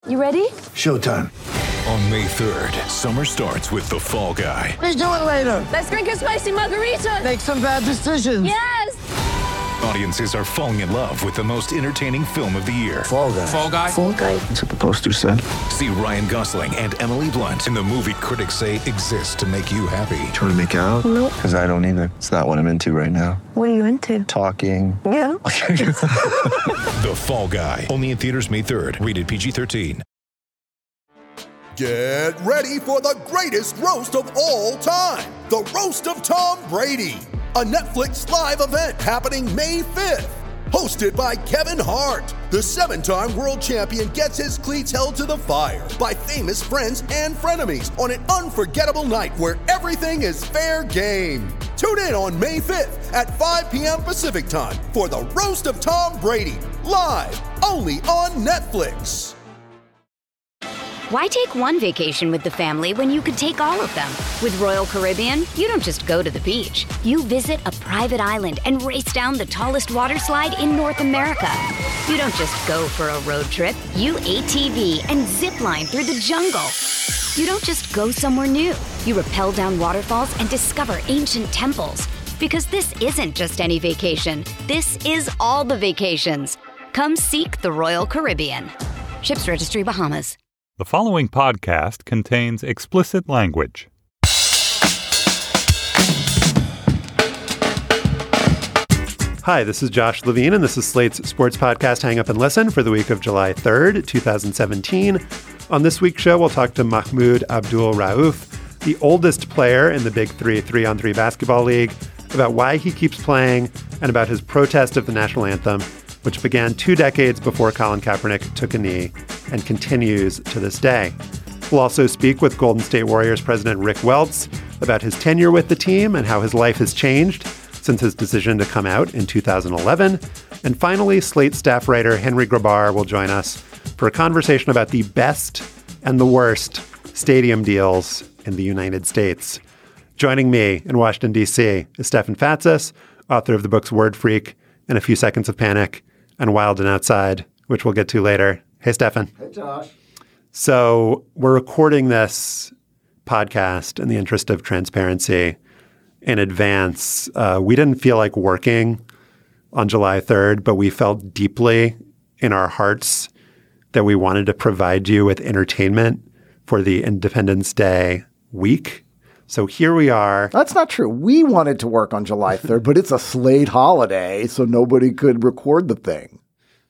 You ready? Showtime. On May 3rd, summer starts with The Fall Guy. Let's do it later. Let's drink a spicy margarita. Make some bad decisions. Yes! Audiences are falling in love with the most entertaining film of the year. Fall Guy. Fall Guy? Fall Guy. That's what the poster said. See Ryan Gosling and Emily Blunt in the movie critics say exists to make you happy. Trying to make it out? Nope. Because I don't either. It's not what I'm into right now. What are you into? Talking. Yeah. The Fall Guy. Only in theaters May 3rd. Rated PG-13. Get ready for the greatest roast of all time. The Roast of Tom Brady. A Netflix live event happening May 5th. Hosted by Kevin Hart. The 7-time world champion gets his cleats held to the fire by famous friends and frenemies on an unforgettable night where everything is fair game. Tune in on May 5th at 5 p.m. Pacific time for the Roast of Tom Brady. Live only on Netflix. Why take one vacation with the family when you could take all of them? With Royal Caribbean, you don't just go to the beach. You visit a private island and race down the tallest water slide in North America. You don't just go for a road trip. You ATV and zip line through the jungle. You don't just go somewhere new. You rappel down waterfalls and discover ancient temples. Because this isn't just any vacation. This is all the vacations. Come seek the Royal Caribbean. Ships Registry, Bahamas. The following podcast contains explicit language. Hi, this is Josh Levine, and this is Slate's sports podcast, Hang Up and Listen, for the week of July 3rd, 2017. On this week's show, we'll talk to Mahmoud Abdul-Rauf, the oldest player in the Big Three 3-on-3 basketball league, about why he keeps playing and about his protest of the national anthem, which began 2 decades before Colin Kaepernick took a knee and continues to this day. We'll also speak with Golden State Warriors president Rick Welts about his tenure with the team and how his life has changed since his decision to come out in 2011. And finally, Slate staff writer Henry Grabar will join us for a conversation about the best and the worst stadium deals in the United States. Joining me in Washington, D.C. is Stefan Fatsis, author of the books Word Freak and A Few Seconds of Panic and Wild and Outside, which we'll get to later. Hey, Stefan. Hey, Josh. So we're recording this podcast in the interest of transparency in advance. We didn't feel like working on July 3rd, but we felt deeply in our hearts that we wanted to provide you with entertainment for the Independence Day week. So here we are. That's not true. We wanted to work on July 3rd, but it's a Slate holiday, so nobody could record the thing.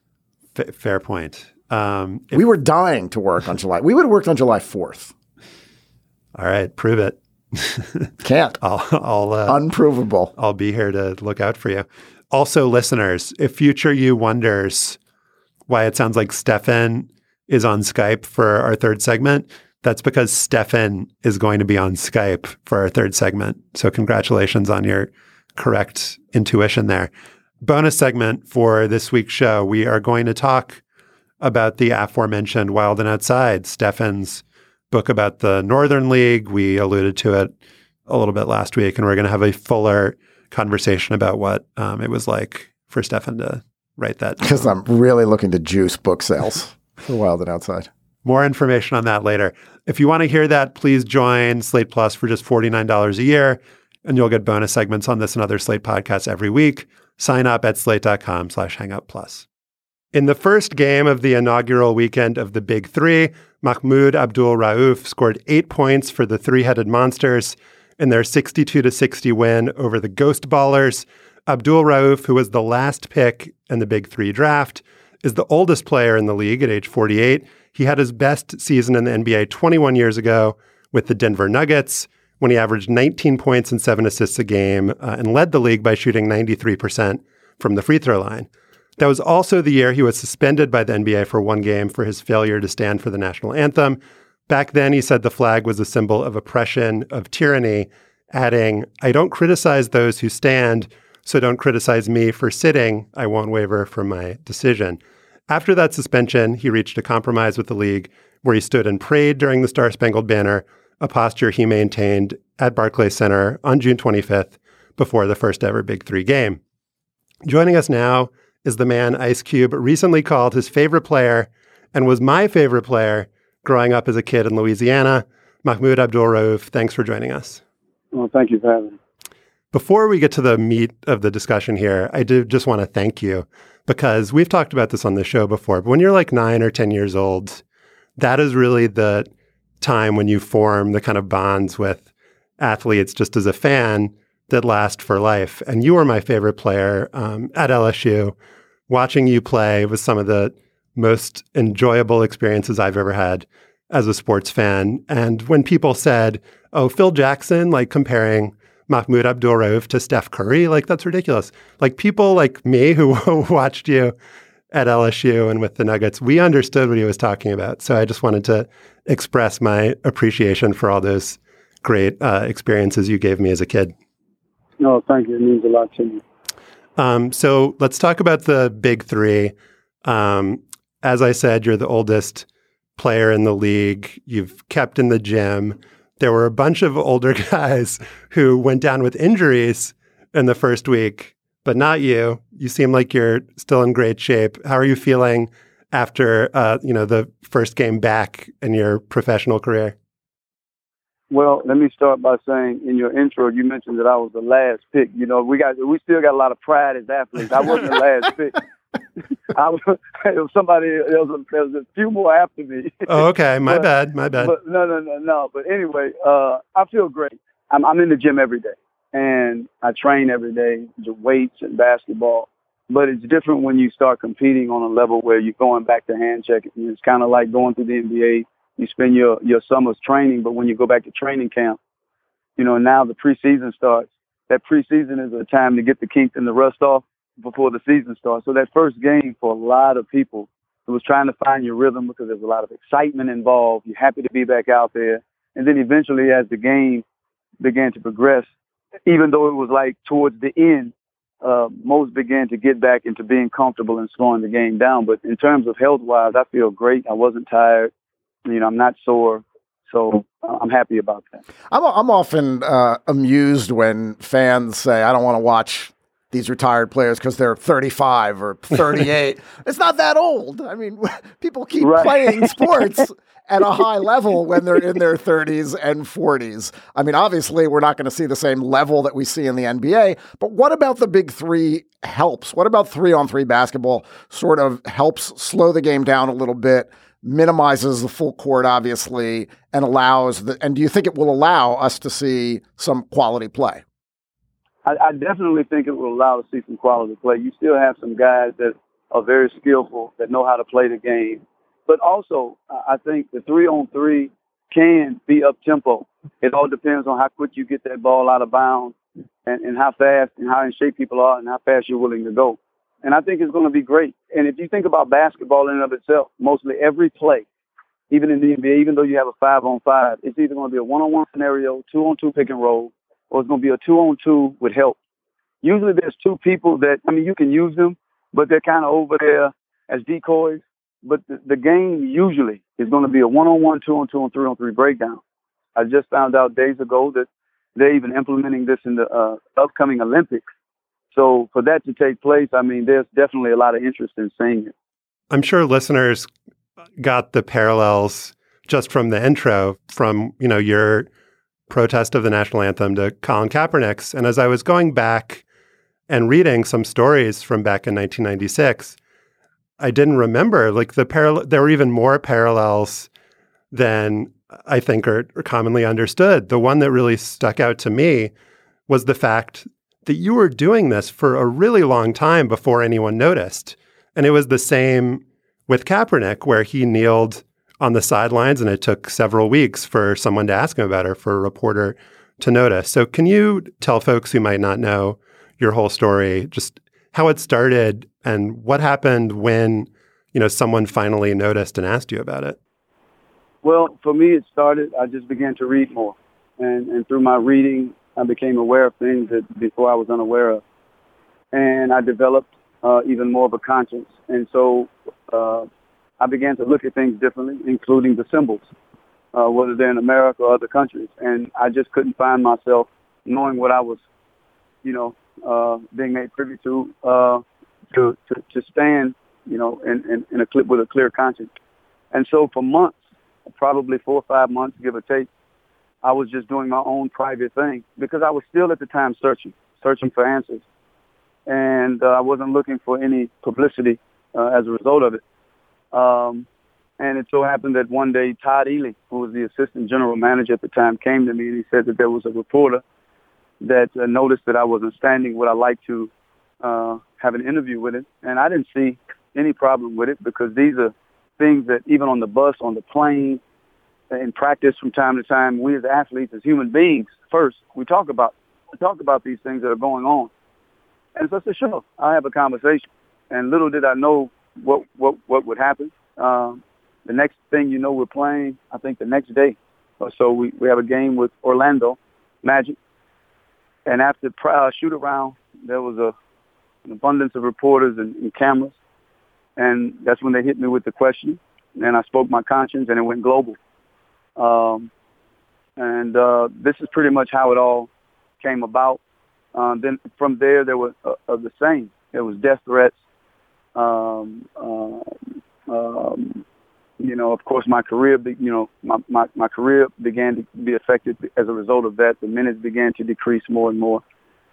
Fair point. We were dying to work on July. We would have worked on July 4th. All right, prove it. Can't. Unprovable. I'll be here to look out for you. Also, listeners, if future you wonders why it sounds like Stefan is on Skype for our third segment, that's because Stefan is going to be on Skype for our third segment. So congratulations on your correct intuition there. Bonus segment for this week's show, we are going to talk about the aforementioned Wild and Outside, Stefan's book about the Northern League. We alluded to it a little bit last week, and we're going to have a fuller conversation about what it was like for Stefan to write that. Because I'm really looking to juice book sales for Wild and Outside. More information on that later. If you want to hear that, please join Slate Plus for just $49 a year, and you'll get bonus segments on this and other Slate podcasts every week. Sign up at slate.com/hangupplus. In the first game of the inaugural weekend of the Big Three, Mahmoud Abdul-Rauf scored 8 points for the three-headed monsters in their 62-60 win over the Ghost Ballers. Abdul-Rauf, who was the last pick in the Big Three draft, is the oldest player in the league at age 48. He had his best season in the NBA 21 years ago with the Denver Nuggets when he averaged 19 points and 7 assists a game and led the league by shooting 93% from the free throw line. That was also the year he was suspended by the NBA for 1 game for his failure to stand for the national anthem. Back then, he said the flag was a symbol of oppression, of tyranny, adding, "I don't criticize those who stand, so don't criticize me for sitting. I won't waver from my decision." After that suspension, he reached a compromise with the league where he stood and prayed during the Star-Spangled Banner, a posture he maintained at Barclays Center on June 25th before the first ever Big Three game. Joining us now is the man Ice Cube recently called his favorite player and was my favorite player growing up as a kid in Louisiana. Mahmoud Abdul-Rauf, thanks for joining us. Well, thank you for having me. Before we get to the meat of the discussion here, I do just want to thank you because we've talked about this on the show before, but when you're like 9 or 10 years old, that is really the time when you form the kind of bonds with athletes just as a fan that last for life. And you were my favorite player at LSU. Watching you play was some of the most enjoyable experiences I've ever had as a sports fan. And when people said, oh, Phil Jackson, like comparing Mahmoud Abdul-Rauf to Steph Curry, like that's ridiculous. Like people like me who watched you at LSU and with the Nuggets, we understood what he was talking about. So I just wanted to express my appreciation for all those great experiences you gave me as a kid. No, thank you. It means a lot to me. So let's talk about the big three. As I said, you're the oldest player in the league. You've kept in the gym. There were a bunch of older guys who went down with injuries in the first week, but not you. You seem like you're still in great shape. How are you feeling after the first game back in your professional career? Well, let me start by saying in your intro, you mentioned that I was the last pick. You know, we still got a lot of pride as athletes. I wasn't the last pick. There was a few more after me. Oh, okay. My bad. But no. But anyway, I feel great. I'm in the gym every day, and I train every day, the weights and basketball. But it's different when you start competing on a level where you're going back to hand checking. It's kind of like going through the NBA. You spend your summers training, but when you go back to training camp, now the preseason starts. That preseason is a time to get the kinks and the rust off before the season starts. So that first game for a lot of people, it was trying to find your rhythm because there's a lot of excitement involved. You're happy to be back out there. And then eventually as the game began to progress, even though it was like towards the end, most began to get back into being comfortable and slowing the game down. But in terms of health-wise, I feel great. I wasn't tired. I'm not sore. So I'm happy about that. I'm often amused when fans say, I don't want to watch these retired players because they're 35 or 38. It's not that old. I mean, people keep playing sports at a high level when they're in their 30s and 40s. I mean, obviously, we're not going to see the same level that we see in the NBA, but what about the big three helps? What about 3-on-3 basketball sort of helps slow the game down a little bit, minimizes the full court, obviously, and and do you think it will allow us to see some quality play? I definitely think it will allow us to see some quality play. You still have some guys that are very skillful, that know how to play the game. But also, I think the 3-on-3 can be up-tempo. It all depends on how quick you get that ball out of bounds and how fast and how in shape people are and how fast you're willing to go. And I think it's going to be great. And if you think about basketball in and of itself, mostly every play, even in the NBA, even though you have a 5-on-5, it's either going to be a 1-on-1 scenario, 2-on-2 pick and roll, or it's going to be a 2-on-2 with help. Usually there's two people that, you can use them, but they're kind of over there as decoys. But the game usually is going to be a 1-on-1, 2-on-2, and 3-on-3 breakdown. I just found out days ago that they're even implementing this in the upcoming Olympics. So for that to take place, there's definitely a lot of interest in seeing it. I'm sure listeners got the parallels just from the intro, from, your protest of the national anthem to Colin Kaepernick's. And as I was going back and reading some stories from back in 1996, I didn't remember there were even more parallels than I think are commonly understood. The one that really stuck out to me was the fact that you were doing this for a really long time before anyone noticed. And it was the same with Kaepernick, where he kneeled on the sidelines and it took several weeks for someone to ask him about it, for a reporter to notice. So can you tell folks who might not know your whole story, just how it started and what happened when, someone finally noticed and asked you about it? Well, for me, it started, I just began to read more. And through my reading, I became aware of things that before I was unaware of. And I developed even more of a conscience. And so I began to look at things differently, including the symbols, whether they're in America or other countries. And I just couldn't find myself knowing what I was, being made privy to stand, in a clip with a clear conscience. And so for months, probably 4 or 5 months, give or take, I was just doing my own private thing because I was still at the time searching for answers. And I wasn't looking for any publicity as a result of it. And it so happened that one day Todd Ely, who was the assistant general manager at the time, came to me and he said that there was a reporter that noticed that I wasn't standing. Would I like to have an interview with him? And I didn't see any problem with it because these are things that even on the bus, on the plane, in practice from time to time, we as athletes, as human beings, first, we talk about these things that are going on. And so I said, sure, I'll have a conversation. And little did I know what would happen. The next thing you know, we're playing, I think the next day or so, we have a game with Orlando Magic. And after shoot-around, there was an abundance of reporters and cameras. And that's when they hit me with the question. And I spoke my conscience, and it went global. This is pretty much how it all came about. Then from there was the same. There was death threats. Of course, my career, my career began to be affected as a result of that. The minutes began to decrease more and more.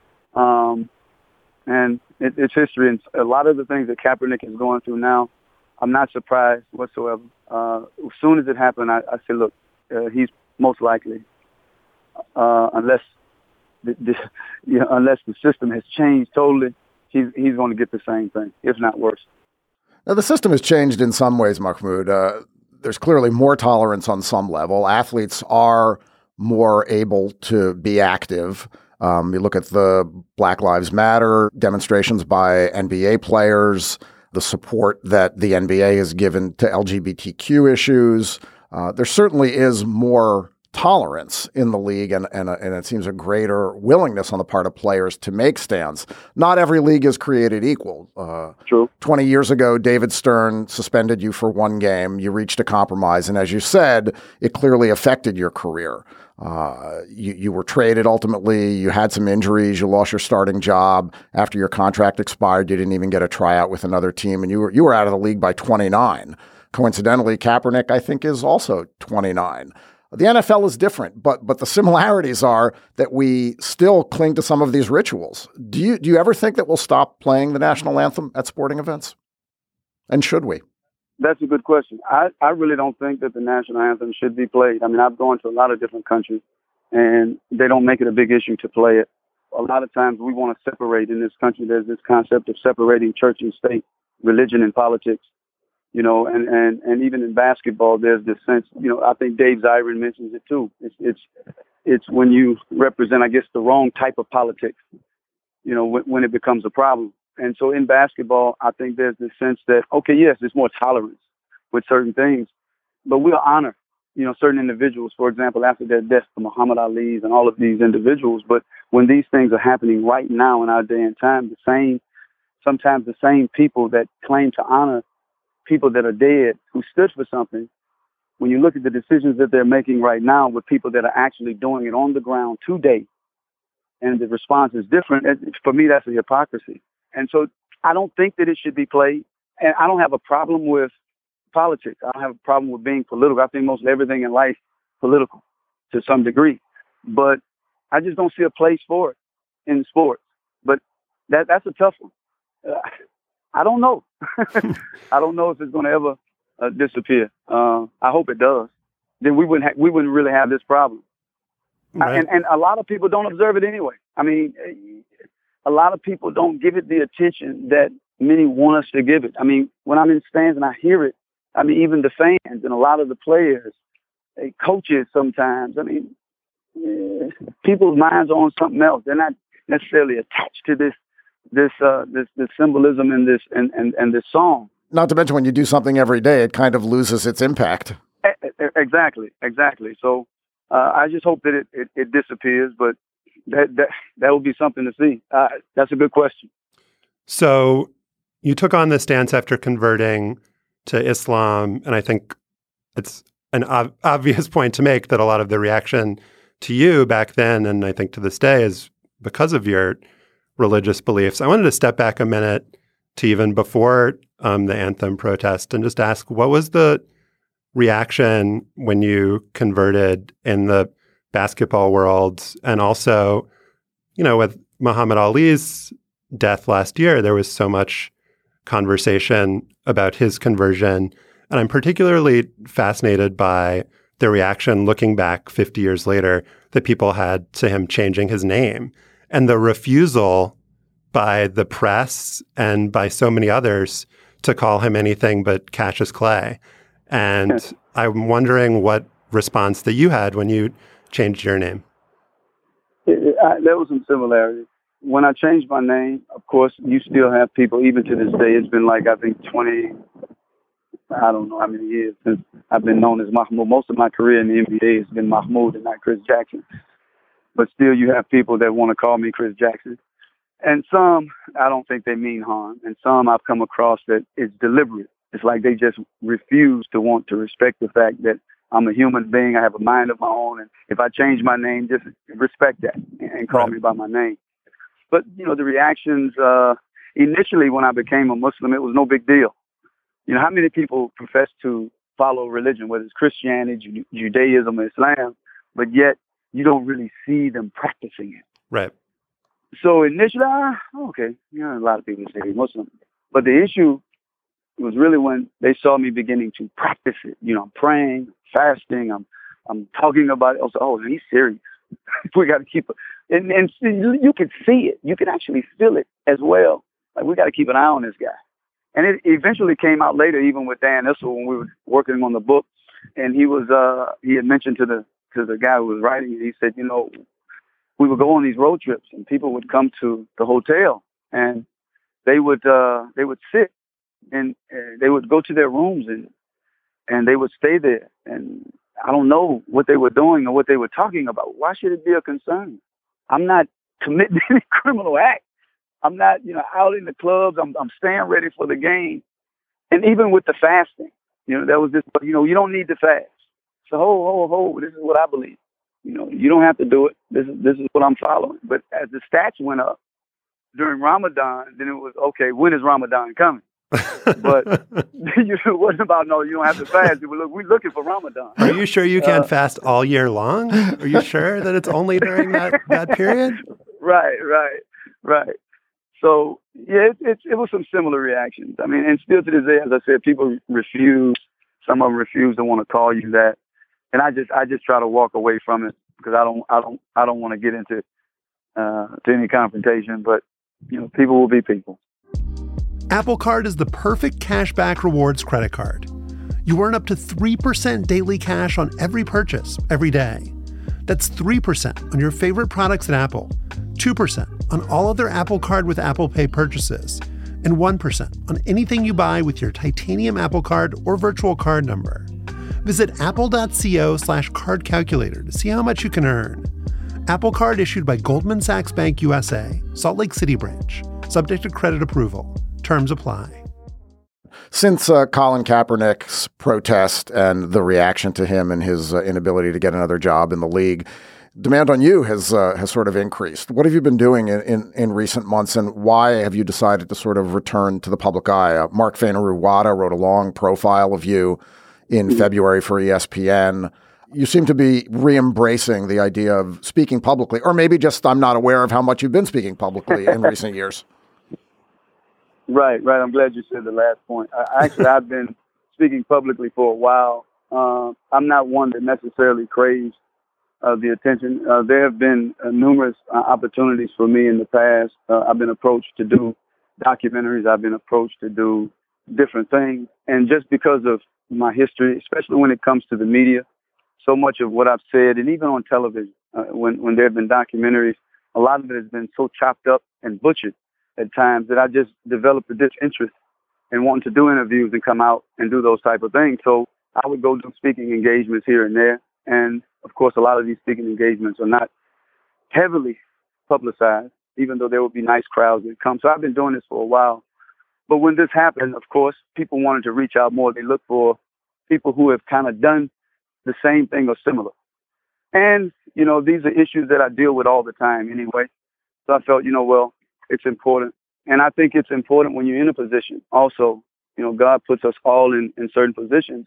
And it's history. And a lot of the things that Kaepernick is going through now, I'm not surprised whatsoever. As soon as it happened, I said, look, he's most likely, unless the system has changed totally, he's going to get the same thing, if not worse. Now, the system has changed in some ways, Mahmoud. There's clearly more tolerance on some level. Athletes are more able to be active. You look at the Black Lives Matter demonstrations by NBA players, the support that the NBA has given to LGBTQ issues. There certainly is more tolerance in the league, and it seems a greater willingness on the part of players to make stands. Not every league is created equal. True. 20 years ago, David Stern suspended you for one game. You reached a compromise, and as you said, it clearly affected your career. You were traded ultimately. You had some injuries. You lost your starting job. After your contract expired, you didn't even get a tryout with another team, and you were out of the league by 29. Coincidentally, Kaepernick, I think, is also 29. The NFL is different, but the similarities are that we still cling to some of these rituals. Do you ever think that we'll stop playing the national anthem at sporting events? And should we? That's a good question. I really don't think that the national anthem should be played. I mean, I've gone to a lot of different countries, and they don't make it a big issue to play it. A lot of times we want to separate in this country. There's this concept of separating church and state, religion and politics. And even in basketball, there's this sense, I think Dave Zirin mentions it too. It's when you represent, I guess, the wrong type of politics, when it becomes a problem. And so in basketball, I think there's this sense that, okay, yes, there's more tolerance with certain things, but we'll honor, certain individuals, for example, after their death, the Muhammad Ali's and all of these individuals. But when these things are happening right now in our day and time, sometimes the same people that claim to honor people that are dead who stood for something, when you look at the decisions that they're making right now with people that are actually doing it on the ground today, and the response is different, for me, that's a hypocrisy. And so I don't think that it should be played. And I don't have a problem with politics. I don't have a problem with being political. I think most everything in life is political to some degree. But I just don't see a place for it in sports. But that's a tough one. I don't know. I don't know if it's going to ever disappear. I hope it does. Then we wouldn't really have this problem. Right. And a lot of people don't observe it anyway. I mean, a lot of people don't give it the attention that many want us to give it. I mean, when I'm in stands and I hear it, I mean, even the fans and a lot of the players, coaches sometimes, I mean, people's minds are on something else. They're not necessarily attached to this symbolism in this and this song. Not to mention when you do something every day, it kind of loses its impact. Exactly. So I just hope that it disappears, but that would be something to see. That's a good question. So you took on this stance after converting to Islam, and I think it's an obvious point to make that a lot of the reaction to you back then, and I think to this day, is because of your religious beliefs. I wanted to step back a minute to even before the anthem protest and just ask, what was the reaction when you converted in the basketball world. And also, with Muhammad Ali's death last year, there was so much conversation about his conversion. And I'm particularly fascinated by the reaction looking back 50 years later that people had to him changing his name and the refusal by the press and by so many others to call him anything but Cassius Clay. And I'm wondering what response that you had when you changed your name. There was some similarities. When I changed my name, of course, you still have people, even to this day, it's been like, I think 20, I don't know how many years since I've been known as Mahmoud. Most of my career in the NBA has been Mahmoud and not Chris Jackson. But still, you have people that want to call me Chris Jackson. And some, I don't think they mean harm. And some I've come across that it's deliberate. It's like they just refuse to want to respect the fact that I'm a human being. I have a mind of my own. And if I change my name, just respect that and call me by my name. But, the reactions, initially when I became a Muslim, it was no big deal. How many people profess to follow religion, whether it's Christianity, Judaism, or Islam, but yet you don't really see them practicing it. Right. So initially, okay, a lot of people say they're Muslim. But the issue was really when they saw me beginning to practice it. I'm praying, fasting, I'm talking about it. I was like, oh, he's serious. We got to keep it. And you can see it. You can actually feel it as well. Like, we got to keep an eye on this guy. And it eventually came out later, even with Dan Issel, when we were working on the book. And he had mentioned to the guy who was writing it, he said, we would go on these road trips and people would come to the hotel and they would sit and they would go to their rooms and they would stay there. And I don't know what they were doing or what they were talking about. Why should it be a concern? I'm not committing any criminal act. I'm not, out in the clubs. I'm staying ready for the game. And even with the fasting, there was this, you don't need to fast. So, ho, this is what I believe. You don't have to do it. This is what I'm following. But as the stats went up during Ramadan, then it was, okay, when is Ramadan coming? But it wasn't about, no, you don't have to fast. We're looking for Ramadan. Are you sure you can't fast all year long? Are you sure that it's only during that period? Right. So, yeah, it was some similar reactions. I mean, and still to this day, as I said, people refuse. Some of them refuse to want to call you that. And I just try to walk away from it because I don't want to get into to any confrontation. But people will be people. Apple Card is the perfect cashback rewards credit card. You earn up to 3% daily cash on every purchase every day. That's 3% on your favorite products at Apple, 2% on all other Apple Card with Apple Pay purchases, and 1% on anything you buy with your titanium Apple Card or virtual card number. Visit apple.co/card calculator to see how much you can earn. Apple Card issued by Goldman Sachs Bank USA, Salt Lake City branch. Subject to credit approval. Terms apply. Since Colin Kaepernick's protest and the reaction to him and his inability to get another job in the league, demand on you has sort of increased. What have you been doing in recent months, and why have you decided to sort of return to the public eye? Mark Fainaru-Wada wrote a long profile of you in February for ESPN. You seem to be re-embracing the idea of speaking publicly, or maybe just I'm not aware of how much you've been speaking publicly in recent years. Right. I'm glad you said the last point. I've been speaking publicly for a while. I'm not one that necessarily craves the attention. There have been numerous opportunities for me in the past. I've been approached to do documentaries. I've been approached to do different things. And just because of my history, especially when it comes to the media, so much of what I've said, and even on television, when there have been documentaries, a lot of it has been so chopped up and butchered at times that I just developed a disinterest in wanting to do interviews and come out and do those type of things. So I would go do speaking engagements here and there. And of course, a lot of these speaking engagements are not heavily publicized, even though there will be nice crowds that come. So I've been doing this for a while. But when this happened, of course, people wanted to reach out more. They look for people who have kind of done the same thing or similar. And, these are issues that I deal with all the time anyway. So I felt, it's important. And I think it's important when you're in a position. Also, God puts us all in certain positions.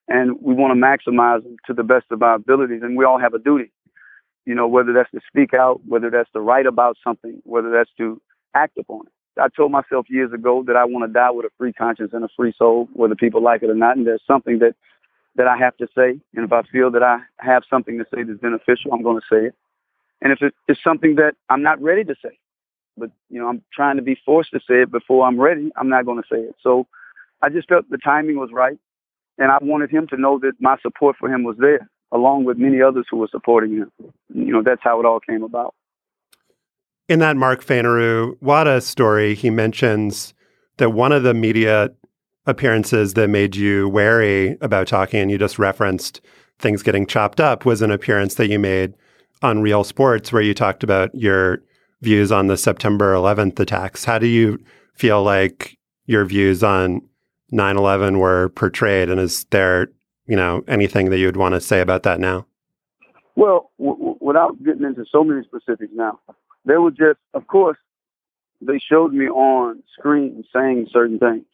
and we want to maximize them to the best of our abilities. And we all have a duty, whether that's to speak out, whether that's to write about something, whether that's to act upon it. I told myself years ago that I want to die with a free conscience and a free soul, whether people like it or not. And there's something that I have to say. And if I feel that I have something to say that's beneficial, I'm going to say it. And if it's something that I'm not ready to say, but, I'm trying to be forced to say it before I'm ready, I'm not going to say it. So I just felt the timing was right. And I wanted him to know that my support for him was there, along with many others who were supporting him. That's how it all came about. In that Mark Fainaru Wada story, he mentions that one of the media appearances that made you wary about talking, and you just referenced things getting chopped up, was an appearance that you made on Real Sports where you talked about your views on the September 11th attacks. How do you feel like your views on 9/11 were portrayed, and is there, anything that you'd want to say about that now? Well, without getting into so many specifics now, there were just, of course, they showed me on screen saying certain things,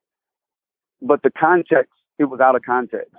but the context, it was out of context.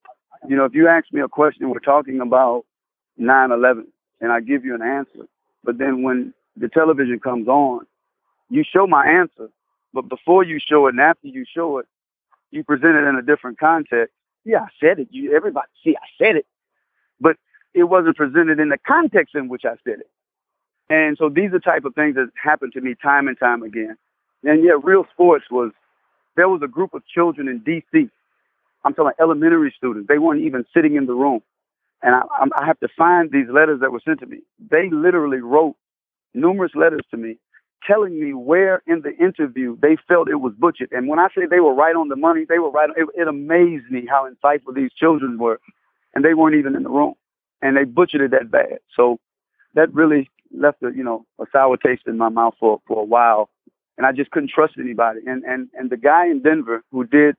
If you ask me a question, we're talking about 9/11, and I give you an answer, but then when the television comes on, you show my answer, but before you show it and after you show it, you present it in a different context. Yeah, I said it. Everybody see, I said it, but it wasn't presented in the context in which I said it. And so these are the type of things that happen to me time and time again. And yeah, Real Sports there was a group of children in D.C. I'm talking about elementary students. They weren't even sitting in the room. And I have to find these letters that were sent to me. They literally wrote numerous letters to me telling me where in the interview they felt it was butchered. And when I say they were right on the money, they were right. It amazed me how insightful these children were. And they weren't even in the room. And they butchered it that bad. So that really left a sour taste in my mouth for a while. And I just couldn't trust anybody. And the guy in Denver who did,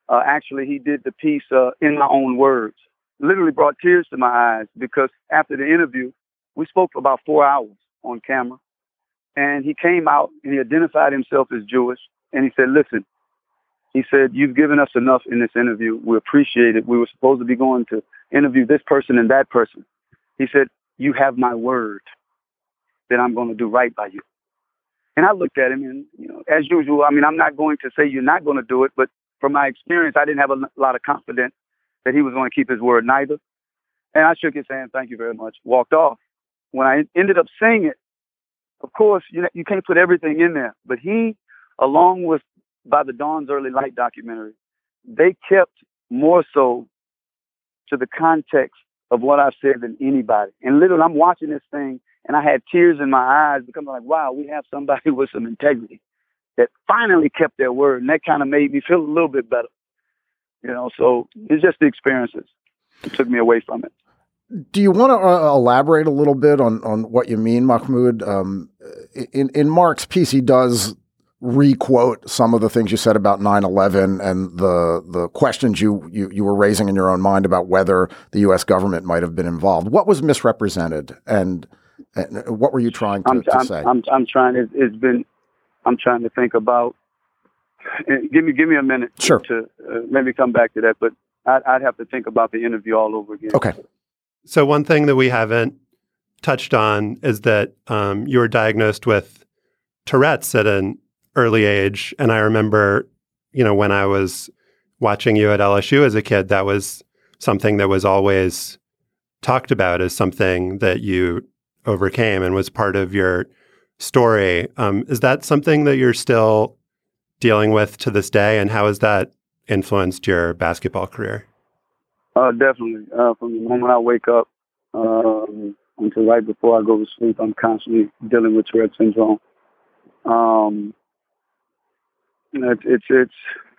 he did the piece in my own words, literally brought tears to my eyes, because after the interview, we spoke for about 4 hours on camera. And he came out and he identified himself as Jewish. And he said, listen, he said, you've given us enough in this interview. We appreciate it. We were supposed to be going to interview this person and that person. He said, you have my word that I'm going to do right by you. And I looked at him and, as usual, I'm not going to say you're not going to do it, but from my experience, I didn't have a lot of confidence that he was going to keep his word neither. And I shook his hand, thank you very much, walked off. When I ended up saying it, of course, you can't put everything in there, but he, along with By the Dawn's Early Light documentary, they kept more so to the context of what I've said than anybody. And literally, I'm watching this thing and I had tears in my eyes because I'm like, wow, we have somebody with some integrity that finally kept their word. And that kind of made me feel a little bit better. So it's just the experiences that took me away from it. Do you want to elaborate a little bit on what you mean, Mahmoud? In Mark's piece, he does re-quote some of the things you said about 9/11 and the questions you were raising in your own mind about whether the U.S. government might have been involved. What was misrepresented, and what were you trying to say? I'm trying to think about. Give me a minute. Sure. To maybe come back to that, but I'd have to think about the interview all over again. Okay. So one thing that we haven't touched on is that you were diagnosed with Tourette's at an early age. And I remember, when I was watching you at LSU as a kid, that was something that was always talked about as something that you overcame and was part of your story. Is that something that you're still dealing with to this day? And how has that influenced your basketball career? Definitely. From the moment I wake up until right before I go to sleep, I'm constantly dealing with Tourette syndrome. It's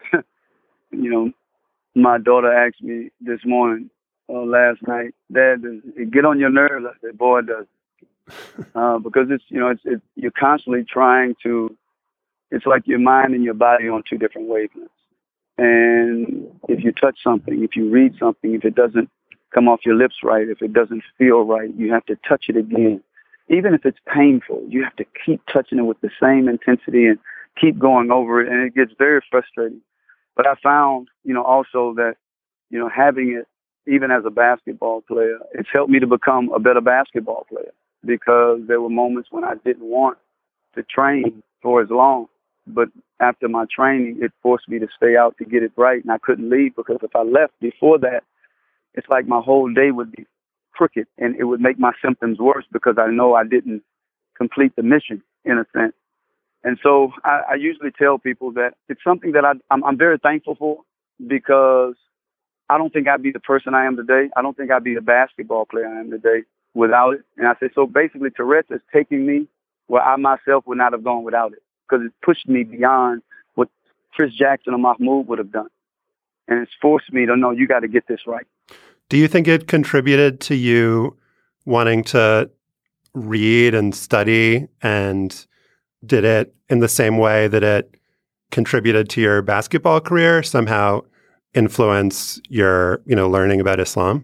my daughter asked me this morning, last night, Dad, does it get on your nerves? I said, boy, it does. Because it's you're constantly trying to, it's like your mind and your body on two different wavelengths. And if you touch something, if you read something, if it doesn't come off your lips right, if it doesn't feel right, you have to touch it again. Even if it's painful, you have to keep touching it with the same intensity and keep going over it. And it gets very frustrating. But I found, also that having it even as a basketball player, it's helped me to become a better basketball player because there were moments when I didn't want to train for as long. But after my training, it forced me to stay out to get it right, and I couldn't leave because if I left before that, it's like my whole day would be crooked, and it would make my symptoms worse because I know I didn't complete the mission, in a sense. And so I usually tell people that it's something that I'm very thankful for because I don't think I'd be the person I am today. I don't think I'd be the basketball player I am today without it. And I said, so basically Tourette's is taking me where I myself would not have gone without it because it pushed me beyond what Chris Jackson or Mahmoud would have done. And it's forced me to know you got to get this right. Do you think it contributed to you wanting to read and study, and did it in the same way that it contributed to your basketball career, somehow influence your, learning about Islam?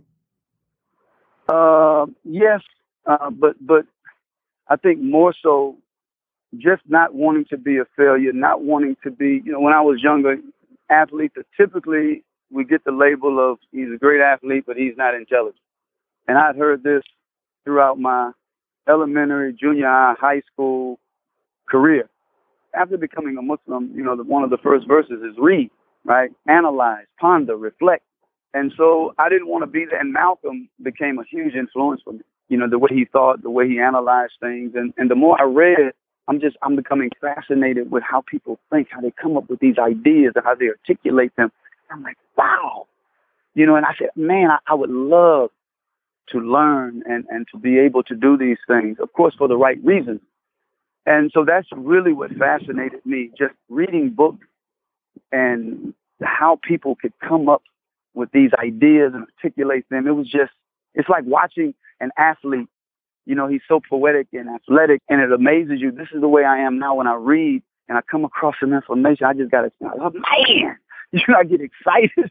Yes, but I think more so just not wanting to be a failure, not wanting to be, when I was younger, athletes are typically, we get the label of he's a great athlete, but he's not intelligent. And I'd heard this throughout my elementary, junior high school career. After becoming a Muslim, one of the first verses is read, right? Analyze, ponder, reflect. And so I didn't want to be there. And Malcolm became a huge influence for me. The way he thought, the way he analyzed things. And the more I read, I'm becoming fascinated with how people think, how they come up with these ideas and how they articulate them. I'm like, wow. And I said, man, I would love to learn and to be able to do these things, of course, for the right reasons. And so that's really what fascinated me, just reading books and how people could come up with these ideas and articulate them. It's like watching an athlete. He's so poetic and athletic, and it amazes you. This is the way I am now when I read and I come across some information. I just got to, man, I get excited.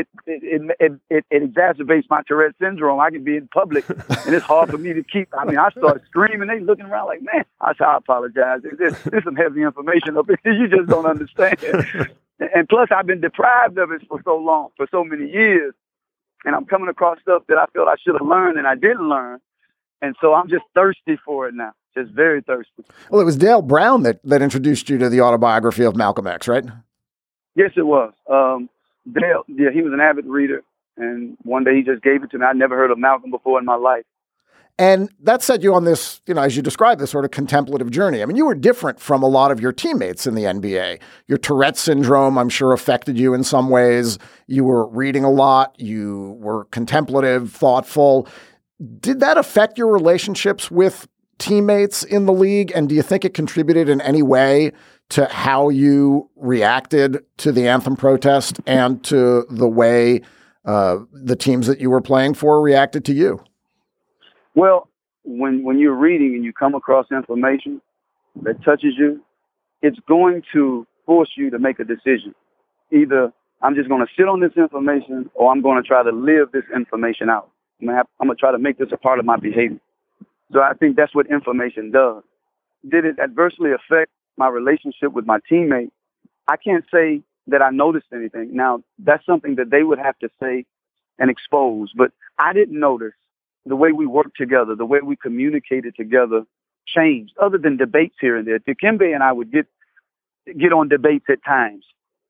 It exacerbates my Tourette syndrome. I can be in public, and it's hard for me to keep. I start screaming. They looking around like, man. I said, I apologize. There's some heavy information up here. You just don't understand. And plus, I've been deprived of it for so long, for so many years. And I'm coming across stuff that I felt I should have learned and I didn't learn. And so I'm just thirsty for it now, just very thirsty. Well, it was Dale Brown that introduced you to the autobiography of Malcolm X, right? Yes, it was. Dale, he was an avid reader, and one day he just gave it to me. I'd never heard of Malcolm before in my life. And that set you on this, as you described, this sort of contemplative journey. You were different from a lot of your teammates in the NBA. Your Tourette syndrome, I'm sure, affected you in some ways. You were reading a lot. You were contemplative, thoughtful. Did that affect your relationships with teammates in the league? And do you think it contributed in any way to how you reacted to the anthem protest and to the way the teams that you were playing for reacted to you? Well, when you're reading and you come across information that touches you, it's going to force you to make a decision. Either I'm just going to sit on this information or I'm going to try to live this information out. I'm going to try to make this a part of my behavior. So I think that's what information does. Did it adversely affect my relationship with my teammates? I can't say that I noticed anything. Now, that's something that they would have to say and expose. But I didn't notice the way we worked together, the way we communicated together changed, other than debates here and there. Dikembe and I would get on debates at times,